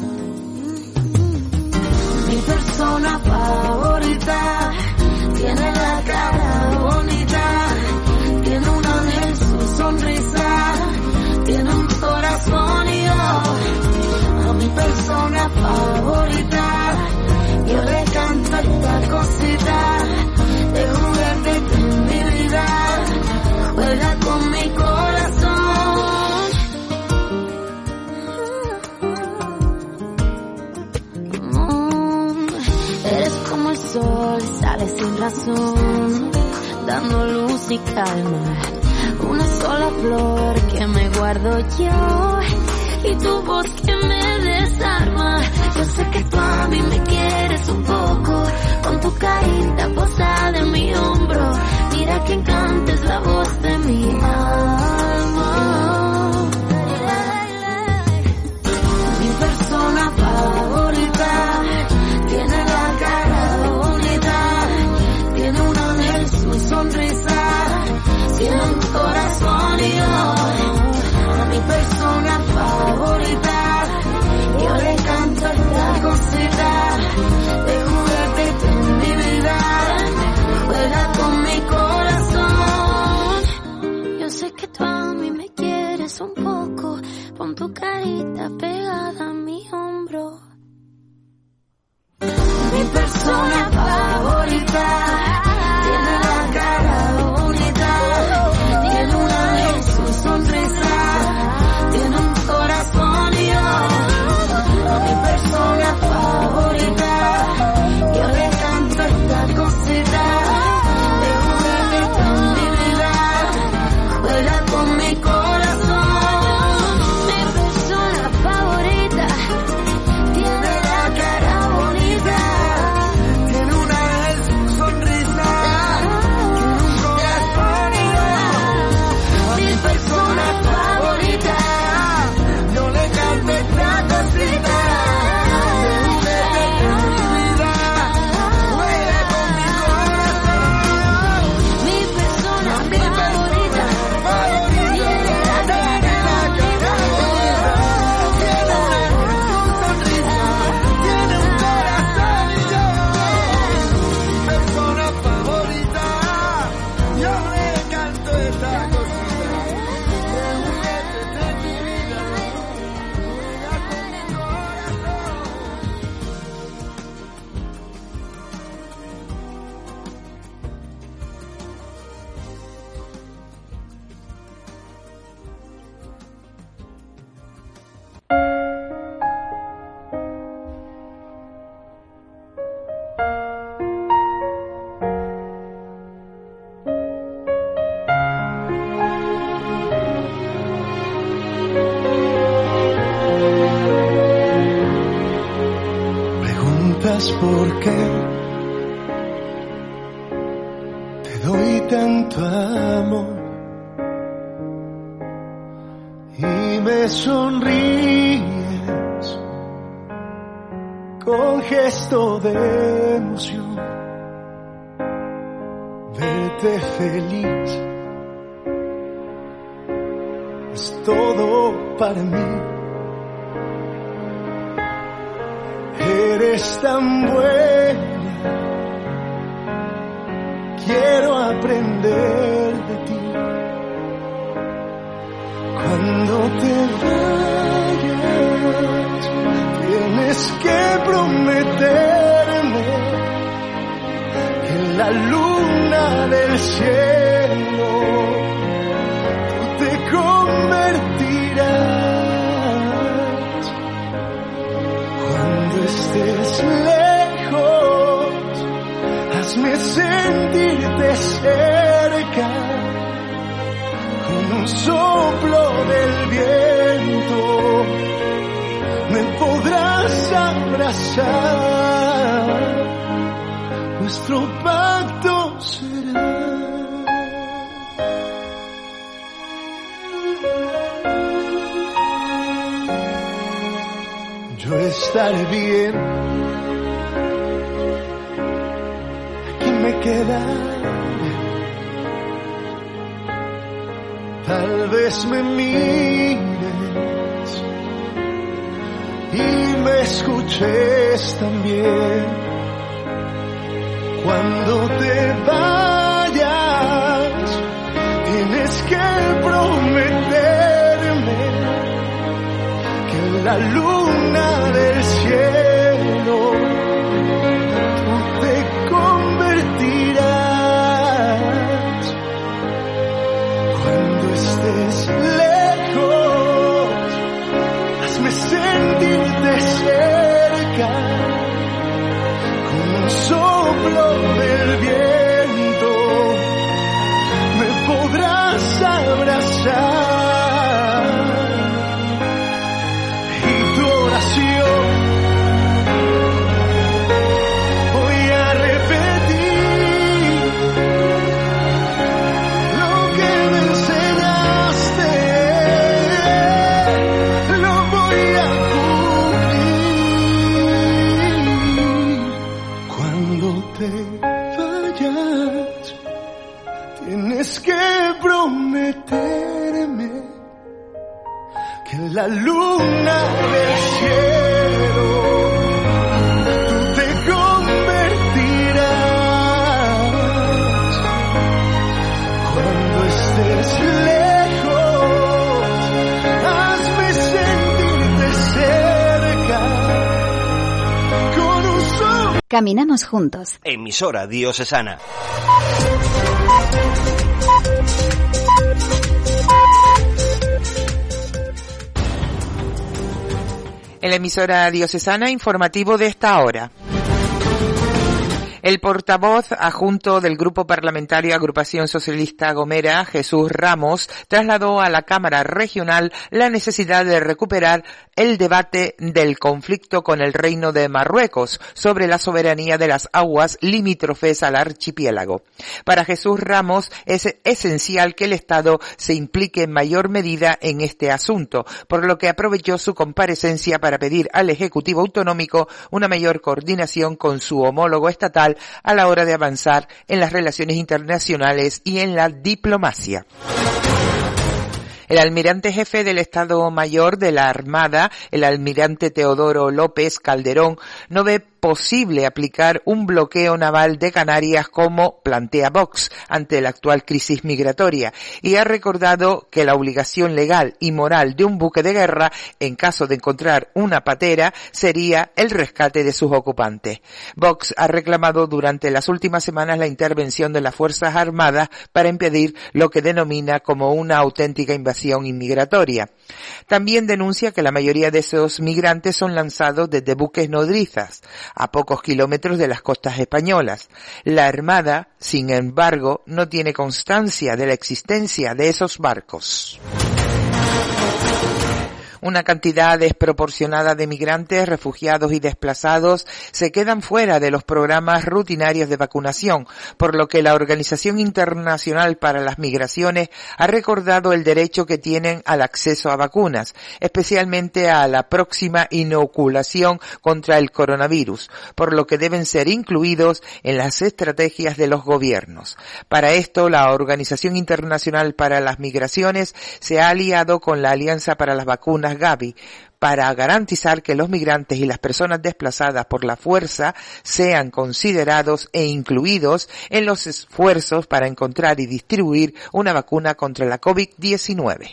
Mi persona favorita tiene la cara bonita, tiene un ángel su sonrisa, tiene un corazón y yo. A mi persona favorita yo le canto esta cosita de juguete en mi vida, juega con mi corazón. Mm, eres como el sol, sale sin razón, dando luz y calma. Una sola flor que me guardo yo y tu voz que me desarma. Yo sé que tú a mí me quieres un poco, con tu carita posada en mi hombro. Mira que encanta es la voz de mi alma. Mi persona favorita tiene la cara bonita, tiene un ángel su sonrisa, tiene un corazón y yo. A mi persona favorita yo le canto esta cosita de juguete en mi vida, juega con mi corazón. Yo sé que tú a mí me quieres un poco, pon tu carita pegada a mi hombro. Mi persona favorita tiene la cara bonita, tiene un ángel su sonrisa, tiene un corazón y yo. Mi persona favorita yo le canto esta cosita de juguete en mi vida, juega con mi corazón. Mi persona favorita tiene la cara bonita, tiene un ángel su sonrisa. sabrás por qué te doy tanto amor y me sonríes con gesto de emoción. Verte feliz es todo para mí. Eres tan buena, quiero aprender de ti. Cuando te vayas, tienes que prometerme que la luna del cielo tú te convertirás. Cuando estés lejos, hazme sentirte cerca, con un soplo del viento me podrás abrazar, nuestro pacto será. Yo estaré bien, aquí me quedaré. Tal vez me mires y me escuches también. Cuando te vayas, tienes que prometerme que la luna del cielo tú te convertirás. Cuando estés lejos, hazme sentirte cerca, con un soplo del viento me podrás abrazar. Y tu oración voy a repetir lo que me enseñaste, lo voy a cumplir. Cuando te vayas, tienes que prometerme que la luna del cielo tú te convertirás. Cuando estés lejos, hazme sentirte cerca, con un soplo. Caminamos juntos. Emisora diocesana. En la emisora diocesana, informativo de esta hora. El portavoz adjunto del Grupo Parlamentario Agrupación Socialista Gomera, Jesús Ramos, trasladó a la Cámara Regional la necesidad de recuperar el debate del conflicto con el Reino de Marruecos sobre la soberanía de las aguas limítrofes al archipiélago. Para Jesús Ramos es esencial que el Estado se implique en mayor medida en este asunto, por lo que aprovechó su comparecencia para pedir al Ejecutivo Autonómico una mayor coordinación con su homólogo estatal a la hora de avanzar en las relaciones internacionales y en la diplomacia. El almirante jefe del Estado Mayor de la Armada, el almirante Teodoro López Calderón, no ve posible aplicar un bloqueo naval de Canarias como plantea Vox ante la actual crisis migratoria, y ha recordado que la obligación legal y moral de un buque de guerra, en caso de encontrar una patera, sería el rescate de sus ocupantes. Vox ha reclamado durante las últimas semanas la intervención de las Fuerzas Armadas para impedir lo que denomina como una auténtica invasión inmigratoria. También denuncia que la mayoría de esos migrantes son lanzados desde buques nodrizas, a pocos kilómetros de las costas españolas. La Armada, sin embargo, no tiene constancia de la existencia de esos barcos. Una cantidad desproporcionada de migrantes, refugiados y desplazados se quedan fuera de los programas rutinarios de vacunación, por lo que la Organización Internacional para las Migraciones ha recordado el derecho que tienen al acceso a vacunas, especialmente a la próxima inoculación contra el coronavirus, por lo que deben ser incluidos en las estrategias de los gobiernos. Para esto, la Organización Internacional para las Migraciones se ha aliado con la Alianza para las Vacunas Gavi para garantizar que los migrantes y las personas desplazadas por la fuerza sean considerados e incluidos en los esfuerzos para encontrar y distribuir una vacuna contra la COVID diecinueve.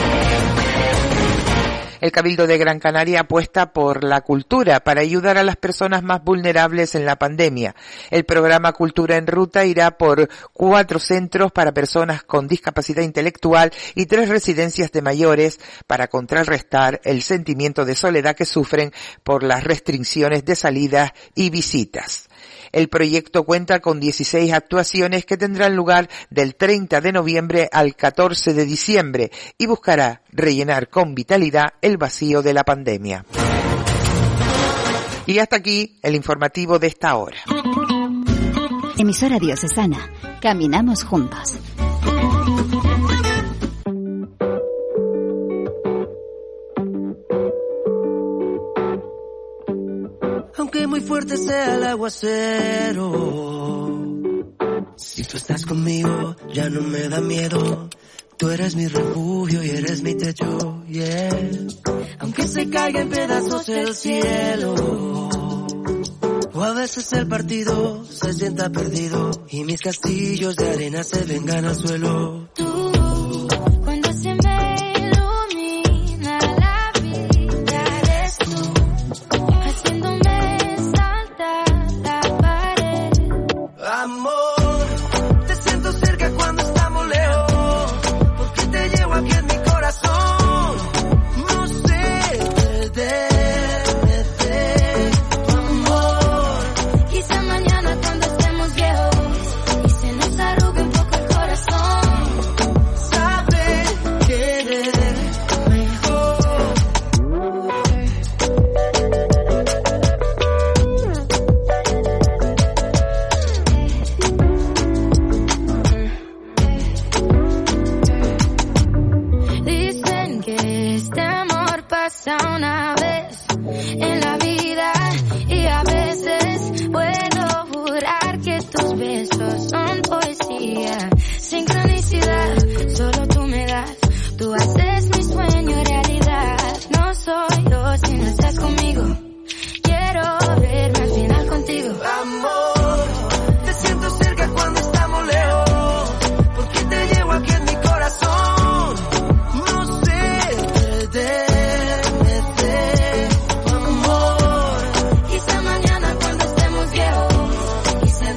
El Cabildo de Gran Canaria apuesta por la cultura para ayudar a las personas más vulnerables en la pandemia. El programa Cultura en Ruta irá por cuatro centros para personas con discapacidad intelectual y tres residencias de mayores para contrarrestar el sentimiento de soledad que sufren por las restricciones de salidas y visitas. El proyecto cuenta con dieciséis actuaciones que tendrán lugar del treinta de noviembre al catorce de diciembre y buscará rellenar con vitalidad el vacío de la pandemia. Y hasta aquí el informativo de esta hora. Emisora diocesana. Caminamos juntos. Aunque muy fuerte sea el aguacero, si tú estás conmigo ya no me da miedo. Tú eres mi refugio y eres mi techo, yeah. Aunque se caiga en pedazos el cielo, o a veces el partido se sienta perdido y mis castillos de arena se vengan al suelo. Tú, cuando se me ilumina la vida, eres tú, haciéndome saltar la pared. Amor, te siento cerca cuando estamos lejos, porque te llevo aquí en mi corazón. No sé perderme de tu amor. Quizá mañana cuando estemos viejos y se nos arrugue un poco el corazón, Saber querer mejor. dicen que este amor pasa una vez en la